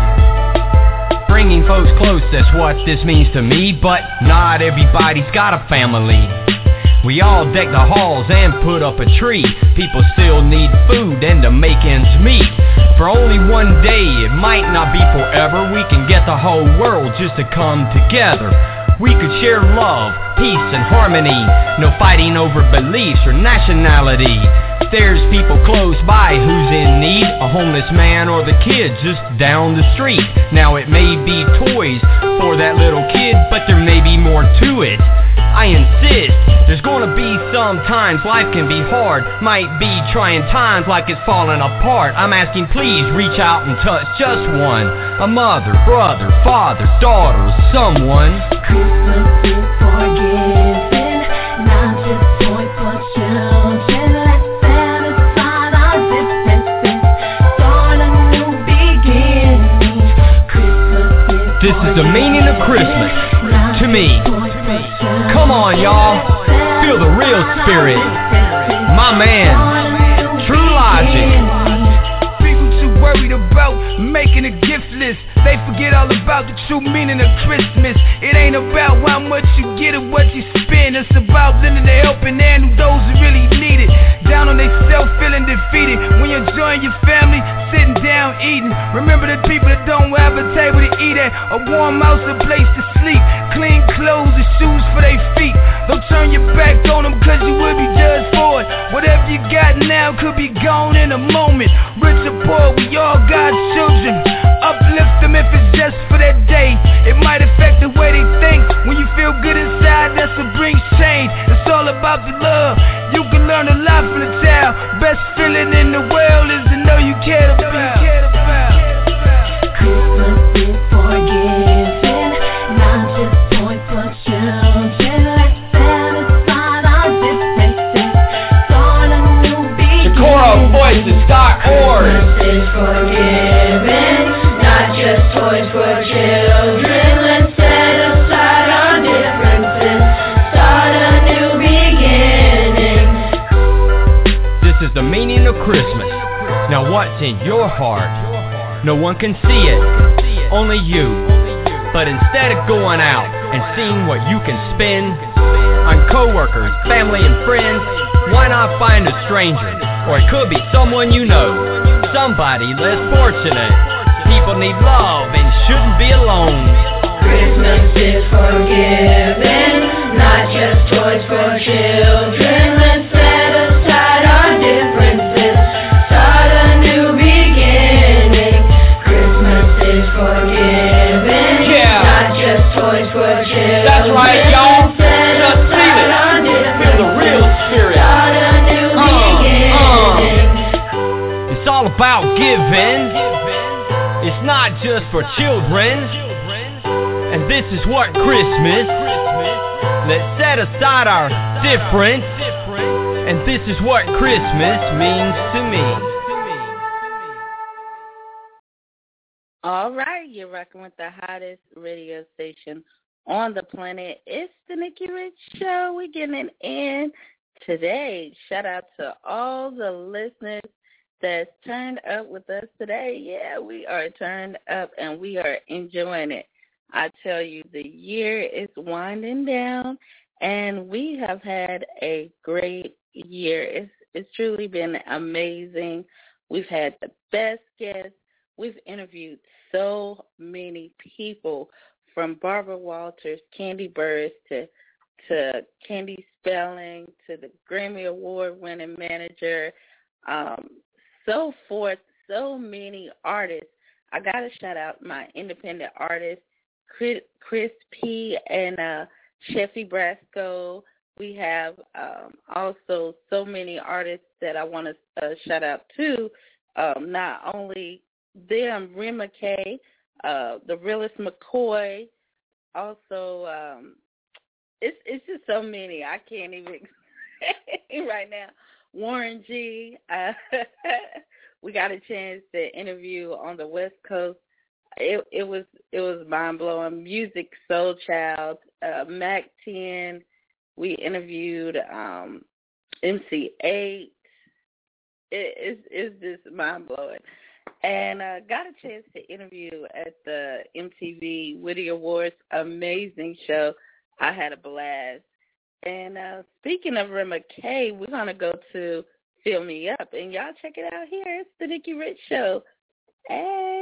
Bringing folks close, that's what this means to me. But not everybody's got a family. We all deck the halls and put up a tree. People still need food and to make ends meet. For only one day, it might not be forever. We can get the whole world just to come together. We could share love, peace, and harmony. No fighting over beliefs or nationality. There's people close by who's in need, a homeless man or the kid just down the street. Now it may be toys for that little kid, but there may be more to it. I insist, there's gonna be some times life can be hard. Might be trying times like it's falling apart. I'm asking please reach out and touch just one. A mother, brother, father, daughter, someone. Christmas is for giving, not just toys for children. Let's satisfy our differences, start a new beginning. Christmas is This is the meaning of Christmas to me. Come on, y'all, feel the real spirit. My man, True Logic. People too worried about making a gift list. They forget all about the true meaning of Christmas. It ain't about how much you get or what you spend. It's about lending a helping hand to those who really need it. down on themselves feeling defeated. When you're enjoying your family, sitting down eating. Remember the people that don't have a table to eat at, a warm house, a place to sleep, clean clothes and shoes for their feet. Don't turn your back on them cause you will be judged for it. Whatever you got now could be gone in a moment. Rich or poor, we all got children. Uplift them if it's just for that day. It might affect the way they think. When you feel good inside, that's what brings change. It's all about the love. You can learn a lot from the child. Best feeling in the world is to know you cared about. Christmas is forgiving, not just toys for children. Let's satisfy our differences, start a new beginning. The choral voices, Scott Orr. Christmas is forgiving, not just toys for children. Let's set aside our differences, start a new beginning. This is the meaning of Christmas. Now what's in your heart? No one can see it, only you. But instead of going out and seeing what you can spend on coworkers, family and friends, why not find a stranger? Or it could be someone you know, somebody less fortunate. People need love and shouldn't be alone. Christmas is forgiving, not just toys for children. Let's set aside our differences, start a new beginning. Christmas is forgiving, yeah. Not just toys for children. That's right, y'all. Just feel it. Feel the real spirit. Start a new uh, beginning. Uh. It's all about giving. It's not just for children. And this is what Christmas. Let's set aside our difference. And this is what Christmas means to me. All right, you're rocking with the hottest radio station on the planet. It's the Nikki Rich Show. We're getting in today. Shout out to all the listeners that's turned up with us today. Yeah, we are turned up and we are enjoying it. I tell you, the year is winding down and we have had a great year. It's, it's truly been amazing. We've had the best guests. We've interviewed so many people, from Barbara Walters, Candy Burris, to to Candy Spelling, to the Grammy Award-winning manager, um, so forth, so many artists. I got to shout out my independent artists, Chris, Chris P. and uh, Sheffy Brasco. We have um, also so many artists that I want to uh, shout out to, um, not only them, Rima K, uh, the realest McCoy, also, um, it's it's just so many. I can't even right now. Warren G, uh, we got a chance to interview on the West Coast. It it was it was mind blowing. Music Soul Child, uh, Mac ten. We interviewed um, M C eight. It, it's it's just mind blowing. And uh, got a chance to interview at the M T V Witty Awards. Amazing show. I had a blast. And uh, speaking of Rima K, we're going to go to Fill Me Up. And y'all check it out here. It's the Nikki Rich Show. Hey.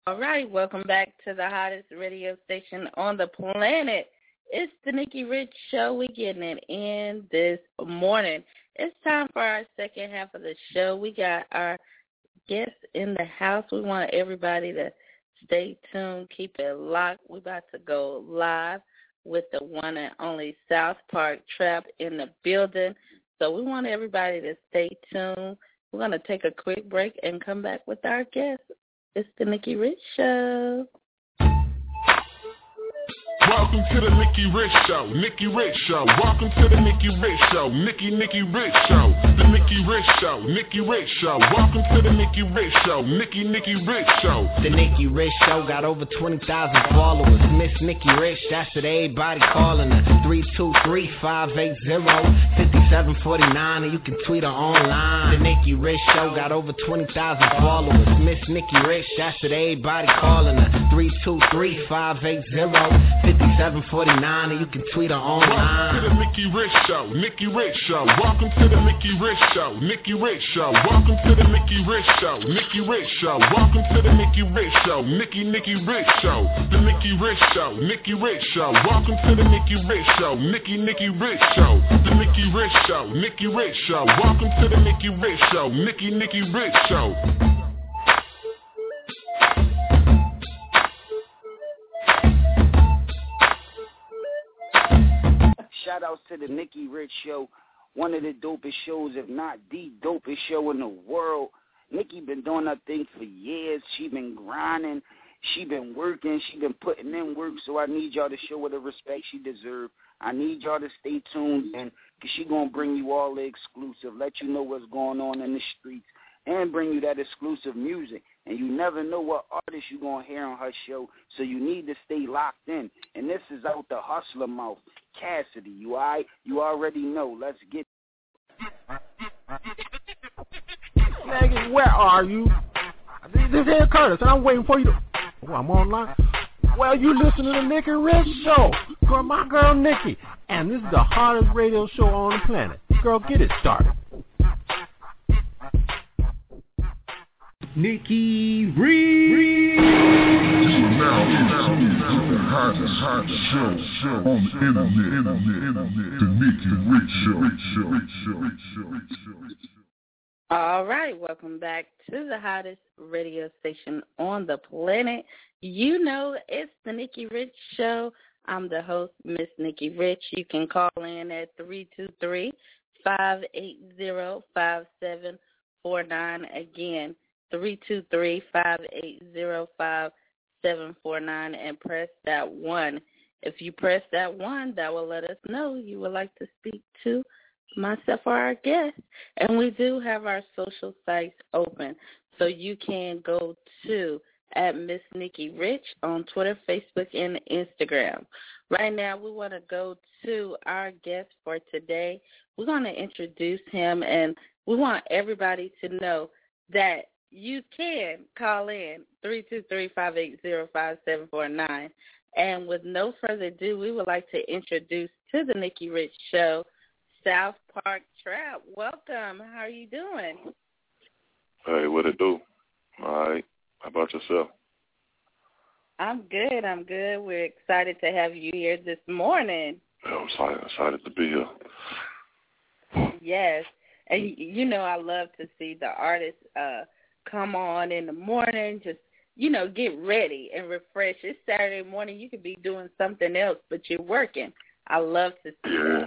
All right, welcome back to the hottest radio station on the planet. It's the Nikki Rich Show. We're getting it in this morning. It's time for our second half of the show. We got our guests in the house. We want everybody to stay tuned, keep it locked. We're about to go live with the one and only South Park Trap in the building. So we want everybody to stay tuned. We're going to take a quick break and come back with our guests. It's the Nikki Rich Show. Welcome to the Nikki Rich Show, Nikki Rich Show. Welcome to the Nikki Rich Show, Nikki Nikki Rich Show, the Nikki Rich Show, Nikki Rich Show. Welcome to the Nikki Rich Show, Nikki Nikki Rich Show. The Nikki Rich Show got over twenty thousand followers. Miss Nikki Rich, that's what everybody calling her. three two three, five eight zero, five seven four nine, and you can tweet her online. The Nikki Rich Show got over twenty thousand followers. Miss Nikki Rich, that's what everybody calling her. three two three, five eight zero, five seven four nine, and you can tweet her online. Welcome to the Nikki Rich Show, Nikki Rich Show. Welcome to the Nikki Rich Show, Nikki Rich Show. Welcome to the Nikki Rich Show, Nikki Rich Show. Welcome to the Nikki Rich Show, Nikki Nikki Rich Show, the Nikki Rich Show, Nikki Rich Show. Welcome to the Nikki Rich Show, Nikki Nikki Rich Show, the Nikki Rich Show, Nikki Rich Show. Welcome to the Nikki Rich Show, Nikki Nikki Rich Show. Shout outs to the Nikki Rich Show, one of the dopest shows, if not the dopest show in the world. Nikki been doing her thing for years. She been grinding. She been working. She been putting in work. So I need y'all to show her the respect she deserves. I need y'all to stay tuned, and cause she gonna bring you all the exclusive, let you know what's going on in the streets, and bring you that exclusive music. And you never know what artist you're going to hear on her show, so you need to stay locked in. And this is out the hustler mouth, Cassidy. You all right? You already know. Let's get Maggie, where are you? This is Curtis, and I'm waiting for you to... Oh, I'm online? Well, you listen to the Nikki Rich Show. Girl, my girl Nikki. And this is the hottest radio show on the planet. Girl, get it started. Nikki Rich. Now, now, now, the hottest, hottest show, show on the internet, internet, internet, the Nikki Rich Show, Rich Show, Rich Show, Rich Show, Rich Show. All right, welcome back to the hottest radio station on the planet. You know, it's the Nikki Rich Show. I'm the host, Miss Nikki Rich. You can call in at three two three, five eight zero, five seven four nine. Again, three two three, five eight zero, five seven four nine, and press that one. If you press that one, that will let us know you would like to speak to myself or our guest. And we do have our social sites open, so you can go to at Miss Nikki Rich on Twitter, Facebook, and Instagram. Right now, we want to go to our guest for today. We're going to introduce him, and we want everybody to know that you can call in three two three, five eight zero, five seven four nine. And with no further ado, we would like to introduce to the Nikki Rich Show, South Park Trap. Welcome. How are you doing? Hey, what it do? All right. How about yourself? I'm good. I'm good. We're excited to have you here this morning. Yeah, I'm excited, excited to be here. Yes. And, you know, I love to see the artists uh, come on in the morning, just, you know, get ready and refresh. It's Saturday morning. You could be doing something else, but you're working. I love to see yeah. that.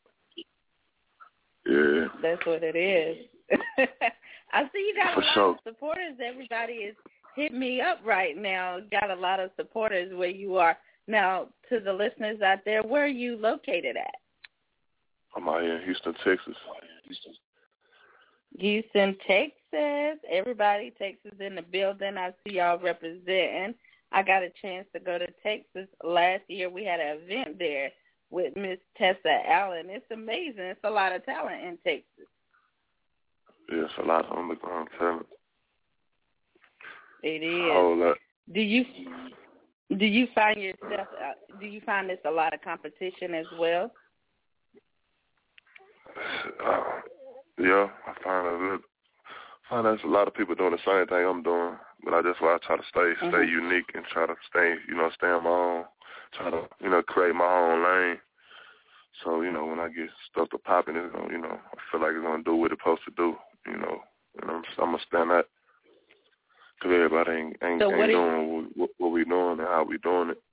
Yeah. That's what it is. I see you got For a lot sure. of supporters. Everybody is hitting me up right now. Got a lot of supporters where you are. Now, to the listeners out there, where are you located at? I'm out here in Houston, Texas. Houston, Texas. Everybody, Texas in the building. I see y'all representing. I got a chance to go to Texas last year. We had an event there with Miss Tessa Allen. It's amazing. It's a lot of talent in Texas. Yeah, it's a lot of underground talent. It A whole is. lot. Do you do you find yourself? Uh, do you find there's a lot of competition as well? Uh, yeah, I find it. I find there's a lot of people doing the same thing I'm doing, But I that's why I try to stay stay Mm-hmm. unique and try to stay, you know, stay on my own, try to, you know, create my own lane. So, you know, when I get stuff to popping, it's gonna, you know, I feel like it's gonna do what it's supposed to do, you know, and I'm, I'm gonna stand that. Cause everybody ain't ain't, So ain't what doing is, what, what we doing and how we doing it.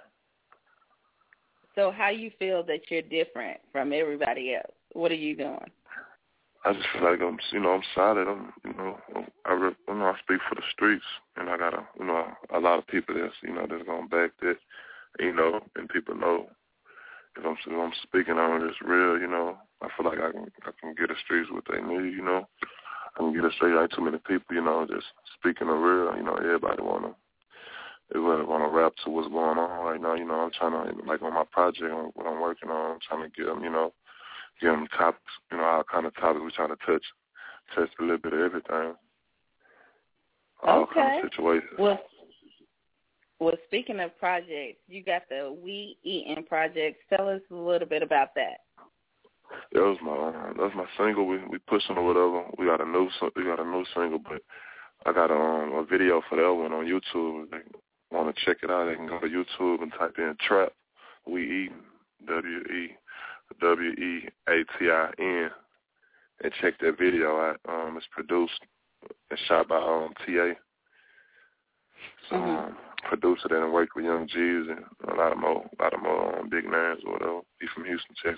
so how you feel that you're different from everybody else? What are you doing? I just feel like I'm, you know, I'm solid. I'm, you know, I, re- you know, I speak for the streets, and I got a, you know, a lot of people that's, you know, that's gonna back that, you know, and people know if I'm, if I'm speaking on it, it's real, you know. I feel like I can, I can get the streets what they need, you know. I can get the streets. Ain't too many people, you know, just speaking the real. You know, everybody wanna, everybody wanna rap to what's going on right now. You know, I'm trying to, like on my project, what I'm working on, I'm trying to get them, you know. Give them topics, you know, all kind of topics. We're trying to touch, touch a little bit of everything. All Okay. kind of situations. Well, well, speaking of projects, you got the We Eatin' project. Tell us a little bit about that. That was my, uh, that was my single. We we pushing or whatever. We got a new, we got a new single, but I got a, um, a video for that one on YouTube. If they want to check it out, they can go to YouTube and type in Trap We Eatin', W E. W E A T I N, and check that video out. Um, it's produced and shot by um, T A. So, mm-hmm. um, producer that worked with Young G's and a lot of more, a lot of more um, big names or whatever. He's from Houston, Texas.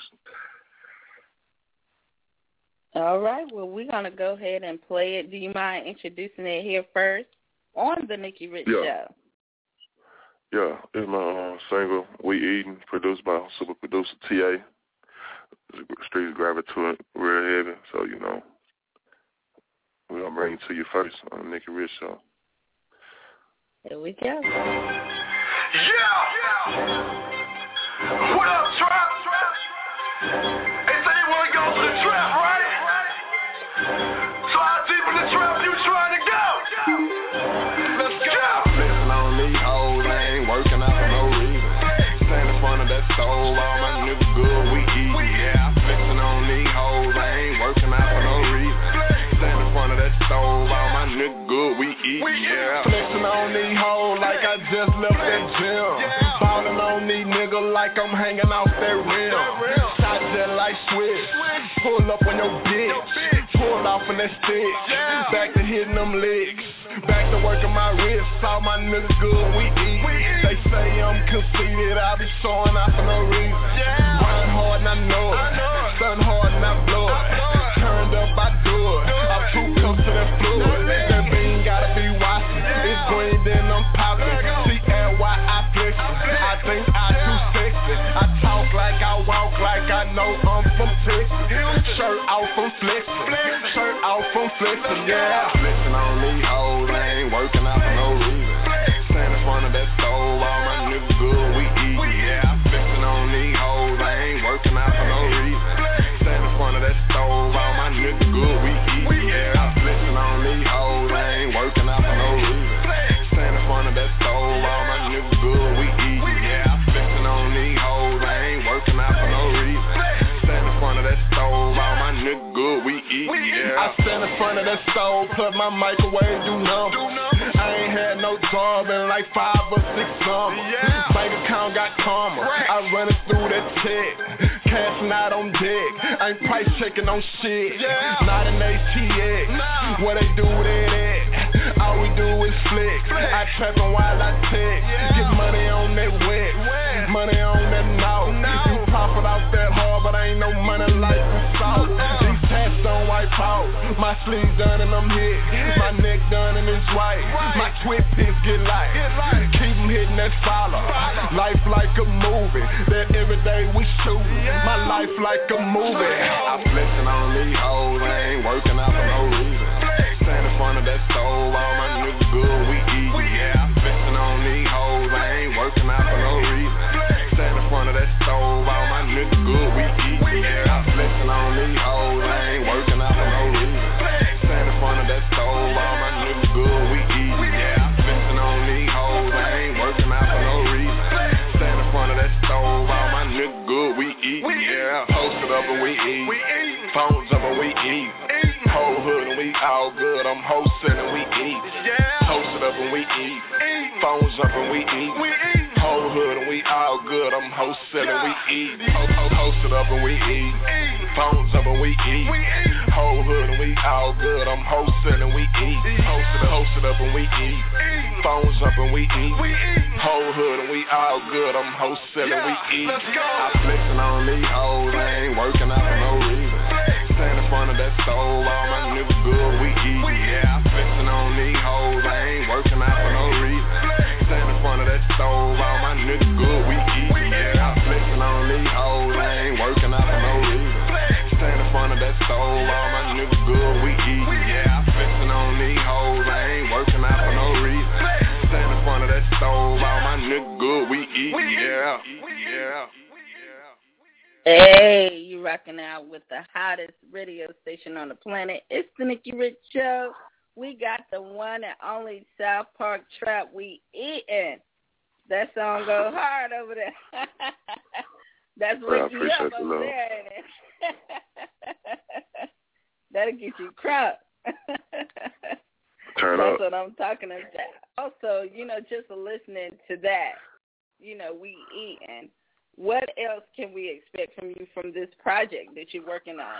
All right. Well, we're gonna go ahead and play it. Do you mind introducing it here first on the Nikki Rich Yeah. Show? Yeah, it's my uh, single We Eatin', produced by super producer T A. Streets gravitate to it real heavy, so, you know, we're going to bring it to you first on the Nikki Rich Show. Here we go. Yeah! What up, Trap? They say you want to go to the trap, right? So how deep in the trap you trying to go? Let's go! Listen on these hoes, I ain't working out for no reason. Stand in front of that stove, all my niggas good, we eat. Yeah, flexing on these hoes, I ain't working out for no reason. Stand in front of that stove, all my niggas good, we eat. Yeah, flexing on these hoes like I just left that gym. Ballin' on these niggas like I'm hanging off that rim. Shot just like Switch, pull up on your bitch, pull off on that stick, back to hitting them licks. Back to working my wrist, all my niggas good, we eat. They say I'm conceited, I be showing out for no reason. Run hard and I know it, sun hard and I blow it. Turned up, I do it, I'm two cups to that fluid. That bean gotta be watching, it's green then I'm popping. C L Y I flex, I think I too sexy. I talk like I walk like I know I'm from Texas. Shirt off from flexing, shirt off from flexing, yeah. Flexing on these hoes, I ain't working out for no reason. Stand in front of that stove, all my niggas good, we eat. Yeah, flexing on these hoes, I ain't working out for no reason. Stand in front of that stove, all my niggas good, we eat. Yeah, flexing on these hoes, I ain't working out for no reason. Stand in front of that stove, all my niggas good, we eat. Yeah, flexing on these hoes, I ain't working out for no reason. Stand in front of that stove, all my niggas good, we eat. Yeah, I stand in front of that stove, plug my microwave, do numbers. I ain't had no job in like five or six summers. Bank account got karma, I run it through that check. Cash not on deck, I ain't price checking on shit. Not an A T X, what they do that at? All we do is flex. I trappin' while I text. Get money on that wet, money on that no. You profit off that hard, but ain't no money like the salt. These tats don't wipe out. My sleeves done and I'm hit. My neck done and it's white. My twin pits get light. Keep them hitting that follow. Life like a movie. That every day we shoot. My life like a movie. I'm flexing on these hoes. I ain't working out for no reason. Stand in front of that stove. All my niggas good. We eat. Yeah, I'm flexing on these hoes. I ain't working out for no reason. Stand in front of that stove. All my niggas good. We eat. Yeah, I'm flexing on these hoes. I ain't working out for no reason. Stand in front of that stove. All my niggas good. We eat. Yeah, I'm flexing on these hoes. I ain't working out for no reason. Stand in front of that stove. All my niggas good. We eat. Yeah, posted up and we eat. Phones up and we eat. Whole hood and we all good. I'm hosting and we eat. Posted up and we eat. We eat. Whole hood and we all good. I'm wholesaling, yeah. we eat. Ho- ho- Hosted up and we eat. Phones up and we eat. We eat. Whole hood and we all good. I'm wholesaling, we eat. Hosted, hosted up and we eat. Phones up and we eat. We eat. Whole hood and we all good. I'm wholesaling, yeah. we eat. Let's go. I flexing on these hoes. I ain't working out for no reason. Stand in front of that stove. All my niggas good. We eat. Yeah, I flexing on these hoes. I ain't working out for no reason. Stand in front of that stove. All my niggas good. We eat. Yeah, I flexing on these hoes. I ain't working out for no reason. Stand in front of that stove. All my niggas good. We eat. Yeah, I flexing on these hoes. I ain't working out for no reason. Stand in front of that stove. All my niggas good. We eat. Yeah, yeah. Hey, you rocking out with the hottest radio station on the planet. It's the Nikki Rich Show. We got the one and only South Park Trap. We eatin'. That song go hard over there. That's what you up over there, ain't it? That'll get you crunk. Turn That's up. what I'm talking about. Also, you know, just listening to that, you know, we eatin'. What else can we expect from you from this project that you're working on?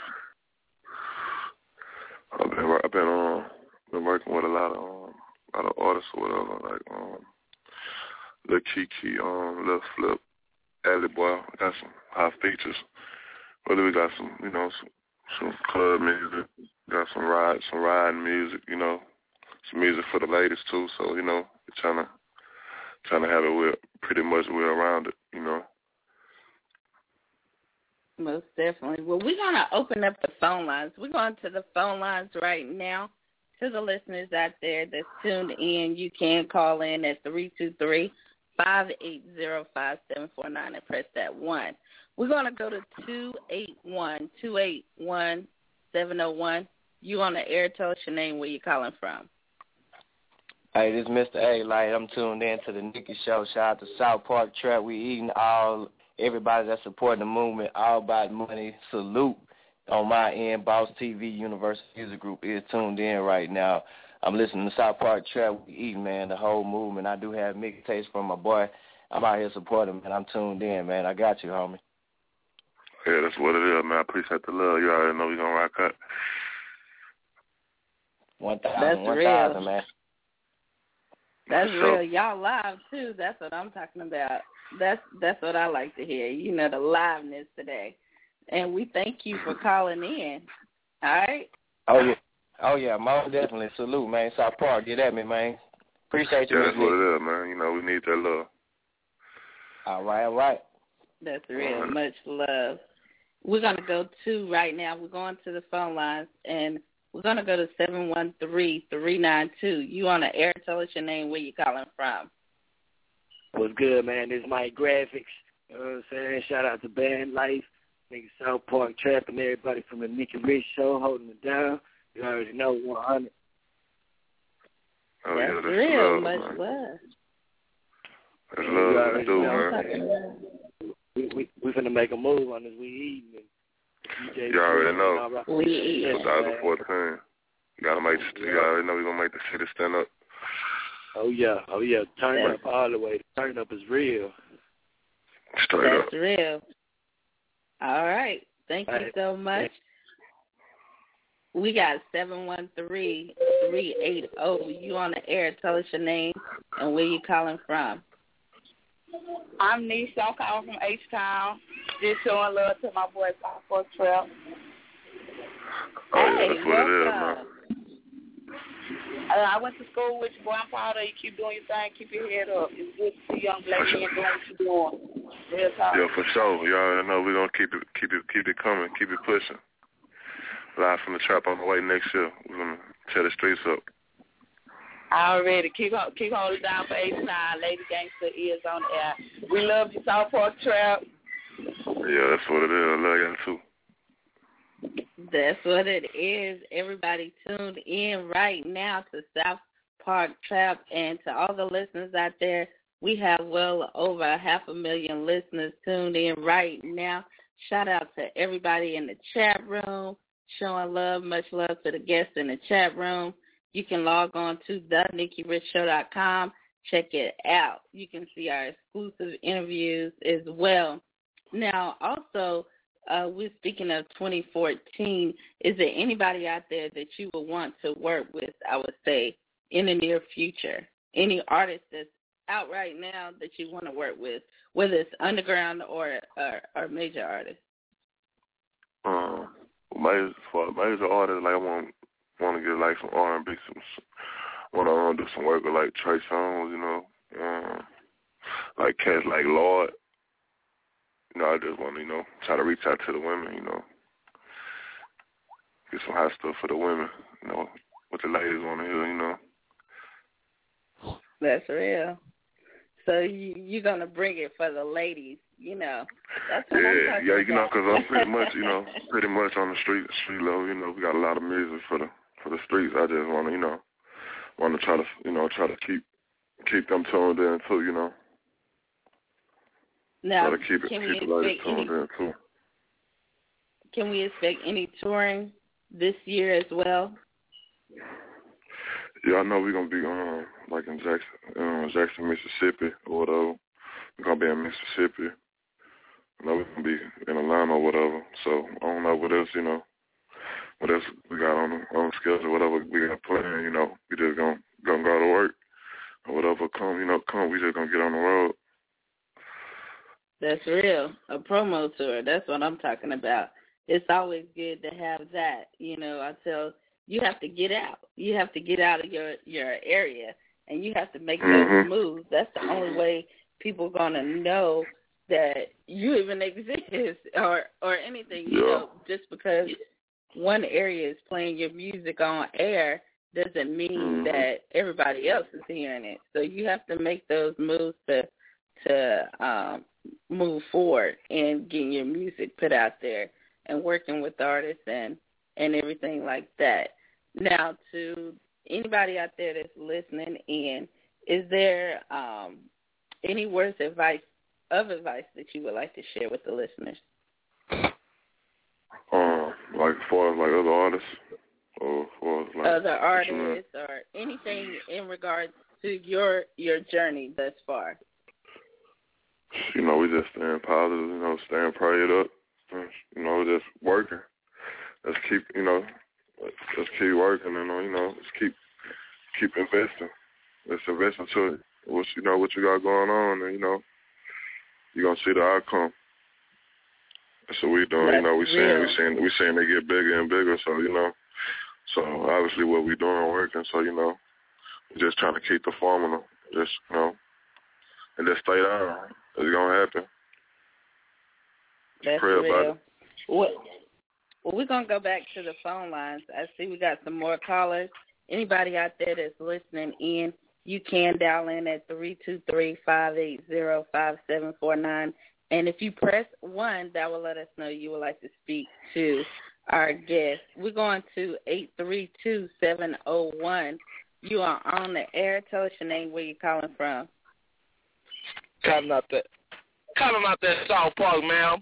I've been I've been um been working with a lot of um a lot of artists or whatever, like um Lil Kiki, um Lil Flip, Alley Boy. Got some high features. Whether we got some, you know, some, some club music, got some ride some riding music, you know, some music for the ladies too. So you know, we're trying to trying to have it with pretty much well around it, you know. Most definitely. Well, we're going to open up the phone lines. We're going to the phone lines right now. To the listeners out there that's tuned in, you can call in at three two three, five eight zero, five seven four nine and press that one. We're going to go to two eight one, two eight one, seven oh one. You on the air, tell us your name, where you calling from. Hey, this is Mister A. Light. I'm tuned in to the Nikki Show. Shout out to South Park Trap. We eating all... Everybody that's supporting the movement, All About Money, salute on my end. Boss T V Universal Music Group is tuned in right now. I'm listening to South Park Trap. We eating, man, the whole movement. I do have mixtapes from my boy. I'm out here supporting him, and I'm tuned in, man. I got you, homie. Yeah, that's what it is, man. I appreciate the love. You already know we gonna rock out. One thousand, one thousand, man. That's real. Y'all live, too. That's what I'm talking about. That's that's what I like to hear, you know, the liveness today. And we thank you for calling in. All right? Oh, yeah. Oh, yeah, most definitely. Salute, man. South Park, get at me, man. Appreciate you. Yeah, that's what it is, man. You know, we need that love. All right, all right. That's real. Right. Much love. We're going to go to, right now, we're going to the phone lines, and we're going to go to seven one three, three nine two. You on the air, tell us your name, where you calling from. What's good, man? This is Mike Graphics. You know what I'm saying? Shout out to Band Life, nigga South Park Trap, and everybody from the Nikki Rich Show holding it down. You already know one hundred. Oh, that's, yeah, that's real. love, Much man. love. That's love to do, man. We, we, we finna make a move on this. We eating. And you already know. We eating. twenty fourteen. You gotta make. You already know we're gonna make the city stand up. Oh, yeah. Oh, yeah. Turn yeah. up all the way. Turn up is real. Straight That's up. real. All right. Thank you so much. We got seven one three, three eight zero. You on the air. Tell us your name and where you calling from. I'm Nisha. I'm calling from H-Town. Just showing love to my boy, South Park Trap. Oh, yeah, that's what it is, man. Uh, I went to school with you, boy. I'm proud of you. Keep doing your thing. Keep your head up. It's good to see young black men doing what you're doing. Real talk. Yeah, for sure. You already know we're gonna keep it, keep it, keep it coming, keep it pushing. Live from the trap on the way next year. We're gonna tear the streets up. Already. Keep keep holding down for H nine. Lady Gangster is on the air. We love you, South Park Trap. Yeah, that's what it is. I love y'all too. That's what it is. Everybody tuned in right now to South Park Trap, and to all the listeners out there, we have well over half a million listeners tuned in right now. Shout out to everybody in the chat room, showing love, much love to the guests in the chat room. You can log on to the nikki rich show dot com, check it out. You can see our exclusive interviews as well. Now, also, uh, we're speaking of twenty fourteen. Is there anybody out there that you would want to work with, I would say, in the near future? Any artist that's out right now that you want to work with, whether it's underground or or, or major artists? Um, major for major artists, like I want want to get like some R and B, some want to um, do some work with like Trey Songz, you know, um, like cats like Lord. You know, I just want to, you know, try to reach out to the women, you know, get some hot stuff for the women, you know, what the ladies want to hear, you know. That's real. So you, you're going to bring it for the ladies, you know. That's what yeah, I'm talking yeah, about. you know, because I'm pretty much, you know, pretty much on the street, street level, you know, we got a lot of music for the for the streets. I just want to, you know, want to try to, you know, try to keep keep them tuned in too, you know. Now, try to keep it, can keep we the ladies expect tuned any, in too. Can we expect any touring this year as well? Yeah, I know we're gonna be um like in Jackson, um, Jackson, Mississippi, or whatever. We're gonna be in Mississippi. I know we're gonna be in Atlanta or whatever. So I don't know what else, you know, what else we got on the on the schedule, whatever we got planned. You know, we just gonna gonna go to work or whatever come, you know, come. We just gonna get on the road. That's real. A promo tour. That's what I'm talking about. It's always good to have that. You know, I tell you have to get out. You have to get out of your, your area, and you have to make mm-hmm. those moves. That's the only way people are going to know that you even exist or, or anything. You yeah. know, just because one area is playing your music on air doesn't mean mm-hmm. that everybody else is hearing it. So you have to make those moves to to um, move forward and getting your music put out there and working with artists and, and everything like that. Now, to anybody out there that's listening in, is there um, any words of advice, of advice that you would like to share with the listeners? Um, like as far as like other artists, or as far as like other artists, or anything in regards to your your journey thus far. You know, we just staying positive, you know, staying prayed up, you know, just working. Let's keep, you know, let's keep working and, you know, let's keep keep investing. Let's invest into it. What, you know, what you got going on, and, you know, you're going to see the outcome. That's what we doing, That's you know, we real. saying, we saying, we saying they get bigger and bigger, so, you know, so obviously what we doing working, so, you know, we're just trying to keep the formula, just, you know, and just stay down. It's going to happen. That's Pray real. about it. Well, well, we're going to go back to the phone lines. I see we got some more callers. Anybody out there that's listening in, you can dial in at three two three, five eight zero, five seven four nine. And if you press one, that will let us know you would like to speak to our guest. We're going to eight three two, seven zero one. You are on the air. Tell us your name, where you're calling from. Calling out that, calling out that South Park, ma'am.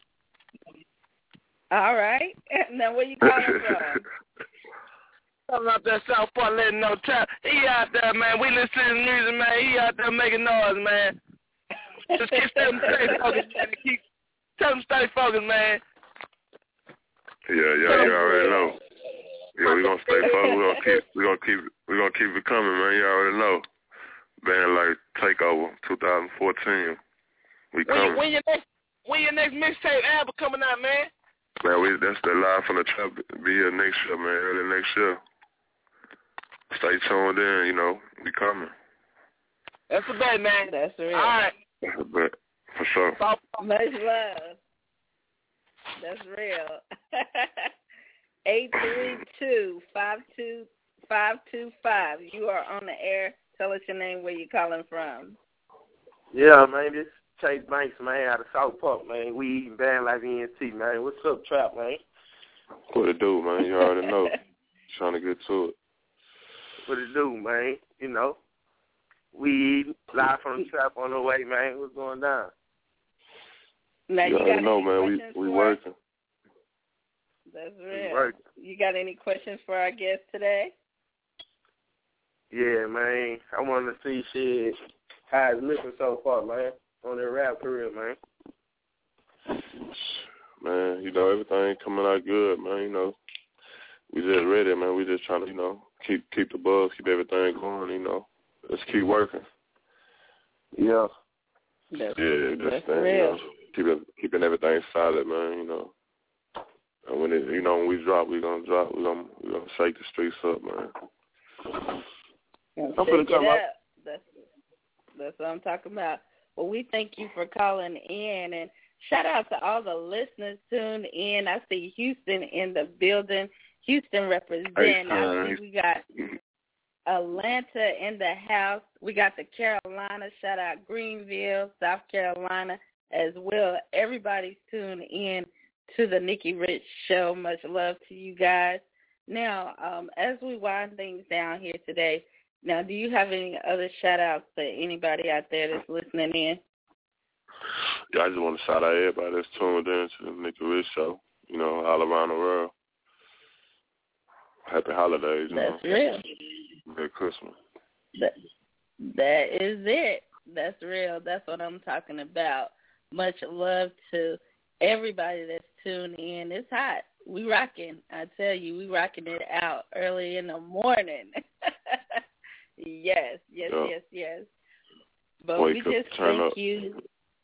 All right. Now, where you calling from? Calling out that South Park, letting no time. He out there, man. We listen to his music, man. He out there making noise, man. Just keep telling him stay focused, man. Keep tell him stay focused, man. Yeah, yeah, you already know. Yeah, we gonna stay focused. We gonna keep, we gonna keep, we gonna keep it coming, man. You already know. Band like Takeover, twenty fourteen. We coming. When, when your next, when your next mixtape album coming out, man? Man, we that's the live from the trap. Be here next year, man. Early next year. Stay tuned in. You know, we coming. That's a bet, man. That's real. All right. That's a bet for sure. Much love. That's real. Eight three two five two five two five. You are on the air. Tell us your name, where you calling from. Yeah, man, this Chase Banks, man, out of South Park, man. We eating Band Life E N T, man. What's up, Trap, man? What it do, man? You already know. Trying to get to it. What it do, man? You know, we eating live from the trap on the way, man. What's going down? Now, you, you already got know, any man. questions We we for working. us? That's real. Working. You got any questions for our guest today? Yeah, man. I wanted to see shit. how it's looking so far, man, on their rap career, man. Man, you know, everything coming out good, man. You know, we just ready, man. We just trying to, you know, keep keep the buzz, keep everything going, you know. Let's keep working. Yeah. That's, yeah, just that's thing, real. you know, keeping keeping everything solid, man. You know, and when it, you know, when we drop, we gonna drop. We gonna we gonna shake the streets up, man. I'm gonna come up. That's that's what I'm talking about. Well, we thank you for calling in, and shout out to all the listeners tuned in. I see Houston in the building. Houston represent. Hey, I see we got Atlanta in the house. We got the Carolina. Shout out Greenville, South Carolina as well. Everybody's tuned in to the Nikki Rich Show. Much love to you guys. Now, um, as we wind things down here today, now, do you have any other shout-outs to anybody out there that's listening in? Yeah, I just want to shout out everybody that's tuned in to the Nikki Rich Show, you know, all around the world. Happy holidays, you That's know. real. Merry Christmas. That, that is it. That's real. That's what I'm talking about. Much love to everybody that's tuned in. It's hot. We rocking. I tell you, we rocking it out early in the morning. Yes, yes, yeah. yes, yes. But Wake we up, just turn thank up. you.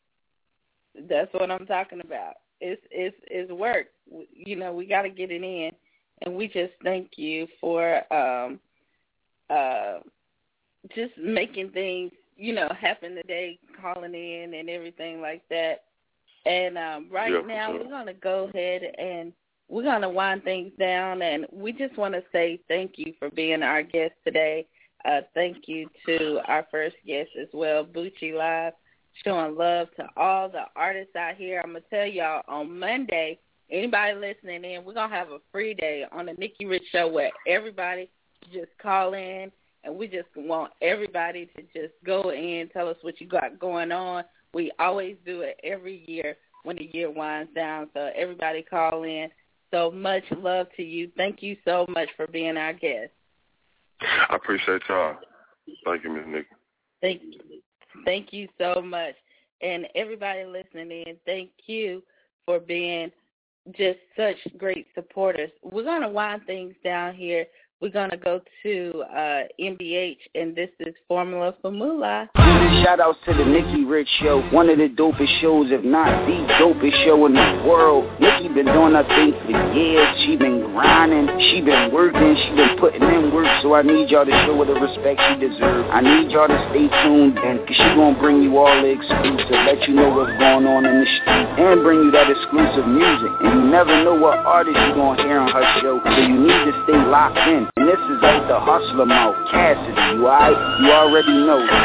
That's what I'm talking about. It's it's it's work. You know, we got to get it in, and we just thank you for um uh just making things, you know, happen today, calling in and everything like that. And um, right yeah, now, sure. we're gonna go ahead and we're gonna wind things down, and we just want to say thank you for being our guest today. Uh, thank you to our first guest as well, Bucci Live, showing love to all the artists out here. I'm going to tell y'all on Monday, anybody listening in, we're going to have a free day on the Nikki Rich Show where everybody just call in, and we just want everybody to just go in, tell us what you got going on. We always do it every year when the year winds down, so everybody call in. So much love to you. Thank you so much for being our guest. I appreciate y'all. Thank you, Miz Nikki. Thank you. Thank you so much. And everybody listening in, thank you for being just such great supporters. We're going to wind things down here. We're going to go to uh, M B H, and this is Formula for Moolah. Shout outs to the Nikki Rich Show, one of the dopest shows, if not the dopest show in the world. Nikki been doing her thing for years. She been grinding, she been working, she been putting in work, so I need y'all to show her the respect she deserves. I need y'all to stay tuned in, cause she gonna bring you all the exclusive, let you know what's going on in the street, and bring you that exclusive music. And you never know what artist you gonna hear on her show, so you need to stay locked in. And this is out the hustler mouth, Cassidy, you alright? You already know. I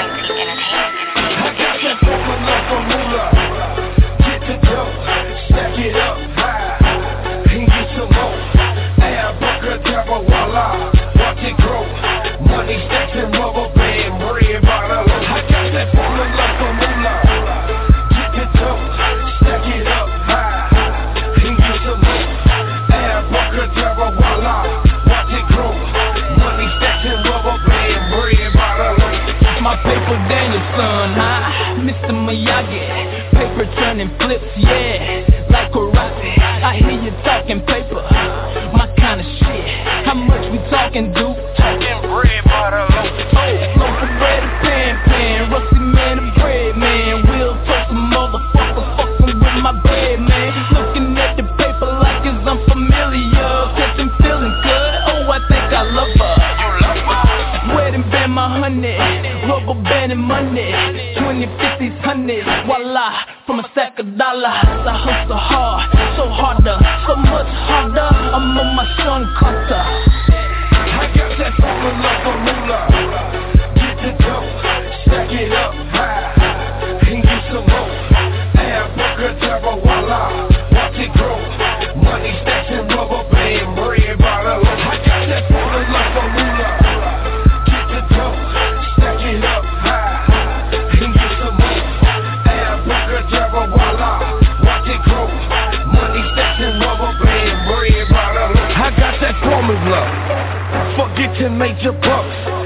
got that formula for moolah. Get the dough, stack it up high, and get some more. Abracadabra, voila, watch it grow. Money stacks and rubber band, bread by the loaf. I got that formula for moolah. Get the dough, stack it up high, and get some more. Abracadabra, voila, watch it grow. Money stacks and rubber band, bread by the loaf. My paper Danielson, huh? Mister Miyagi, paper turning flips, yeah, like karate. I hear you talking paper, my kind of shit. How much we talking, dude? Talking bread by the loaf. Oh, loaf of bread and pan, pan, rusty man and bread, man. We'll toast some motherfuckers fucking with my bread, man. Looking at the paper like it's unfamiliar, catching feelings good. Oh, I think I love her. You love her? Wedding band, my honey, rubber band and money, twenty, fifties, hundreds, voila, from a sack of dollars. I hustle hard, so harder, so much harder. I'm on my Sean Carter. I got that formula for moolah. Get the dough, stack it up high, and get some more. Abracadabra, voila, watch it grow. Money stacks and rubber band, bread by the loaf. I got that formula for moolah. Get the dough, stack it up high, and get some more. Abracadabra, voila, watch it grow. Money stacks and rubber band, bread by the loaf. I got that formula. Forget to make your bucks. Kids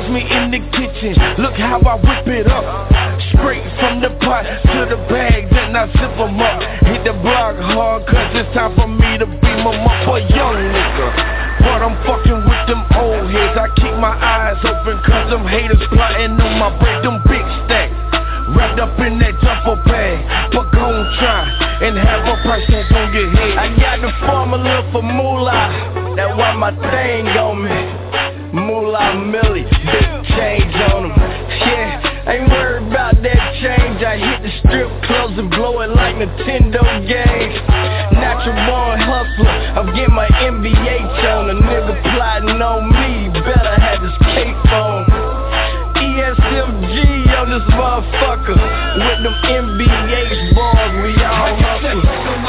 me in the kitchen, look how I whip it up. Straight from the pot to the bag, then I zip them up. Hit the block hard, cause it's time for me to be my mom for a young nigga. But I'm fucking with them old heads. I keep my eyes open cause them haters plotting on my bread, them big stacks. Wrapped up in that duffel bag, but gon' try and have a price that's gon' get hit. I got the formula for moolah, that's why my thing on me. Moolah Millie, big change on them. Yeah, ain't worried about that change. I hit the strip clubs and blow it like Nintendo games. Natural born hustler, I'm getting my M B H on. A nigga plotting on me, better have his cape on. E S M G on this motherfucker, with them M B H bars, we all hustle.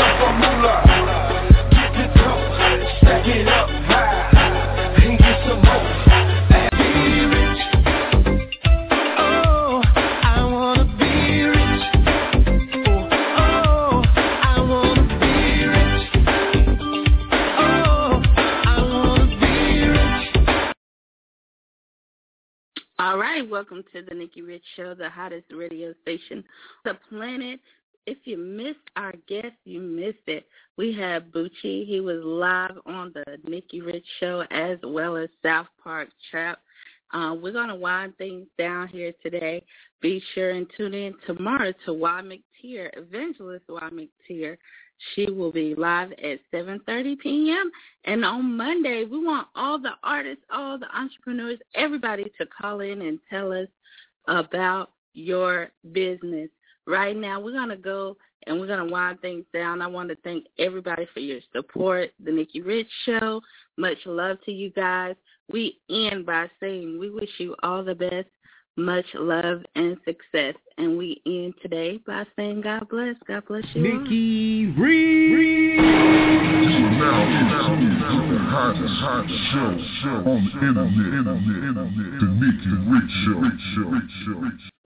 Get the dope, stack it up high, and get some more. Be rich. Oh, I wanna be rich. Oh, oh, I wanna be rich. Oh, I wanna be rich. All right, welcome to the Nikki Rich Show, the hottest radio station on the planet. If you missed our guest, you missed it. We had Bucci. He was live on the Nikki Rich Show as well as South Park Trap. Uh, we're going to wind things down here today. Be sure and tune in tomorrow to Y McTier, Evangelist Y McTier. She will be live at seven thirty p.m. And on Monday, we want all the artists, all the entrepreneurs, everybody to call in and tell us about your business. Right now, we're going to go and we're going to wind things down. I want to thank everybody for your support, the Nikki Rich Show. Much love to you guys. We end by saying we wish you all the best, much love and success. And we end today by saying God bless. God bless you. Nikki Rich. Now, now, now, the hottest, hot show, show on the internet, internet, internet, the Nikki Rich Show, Rich Show, Rich Show.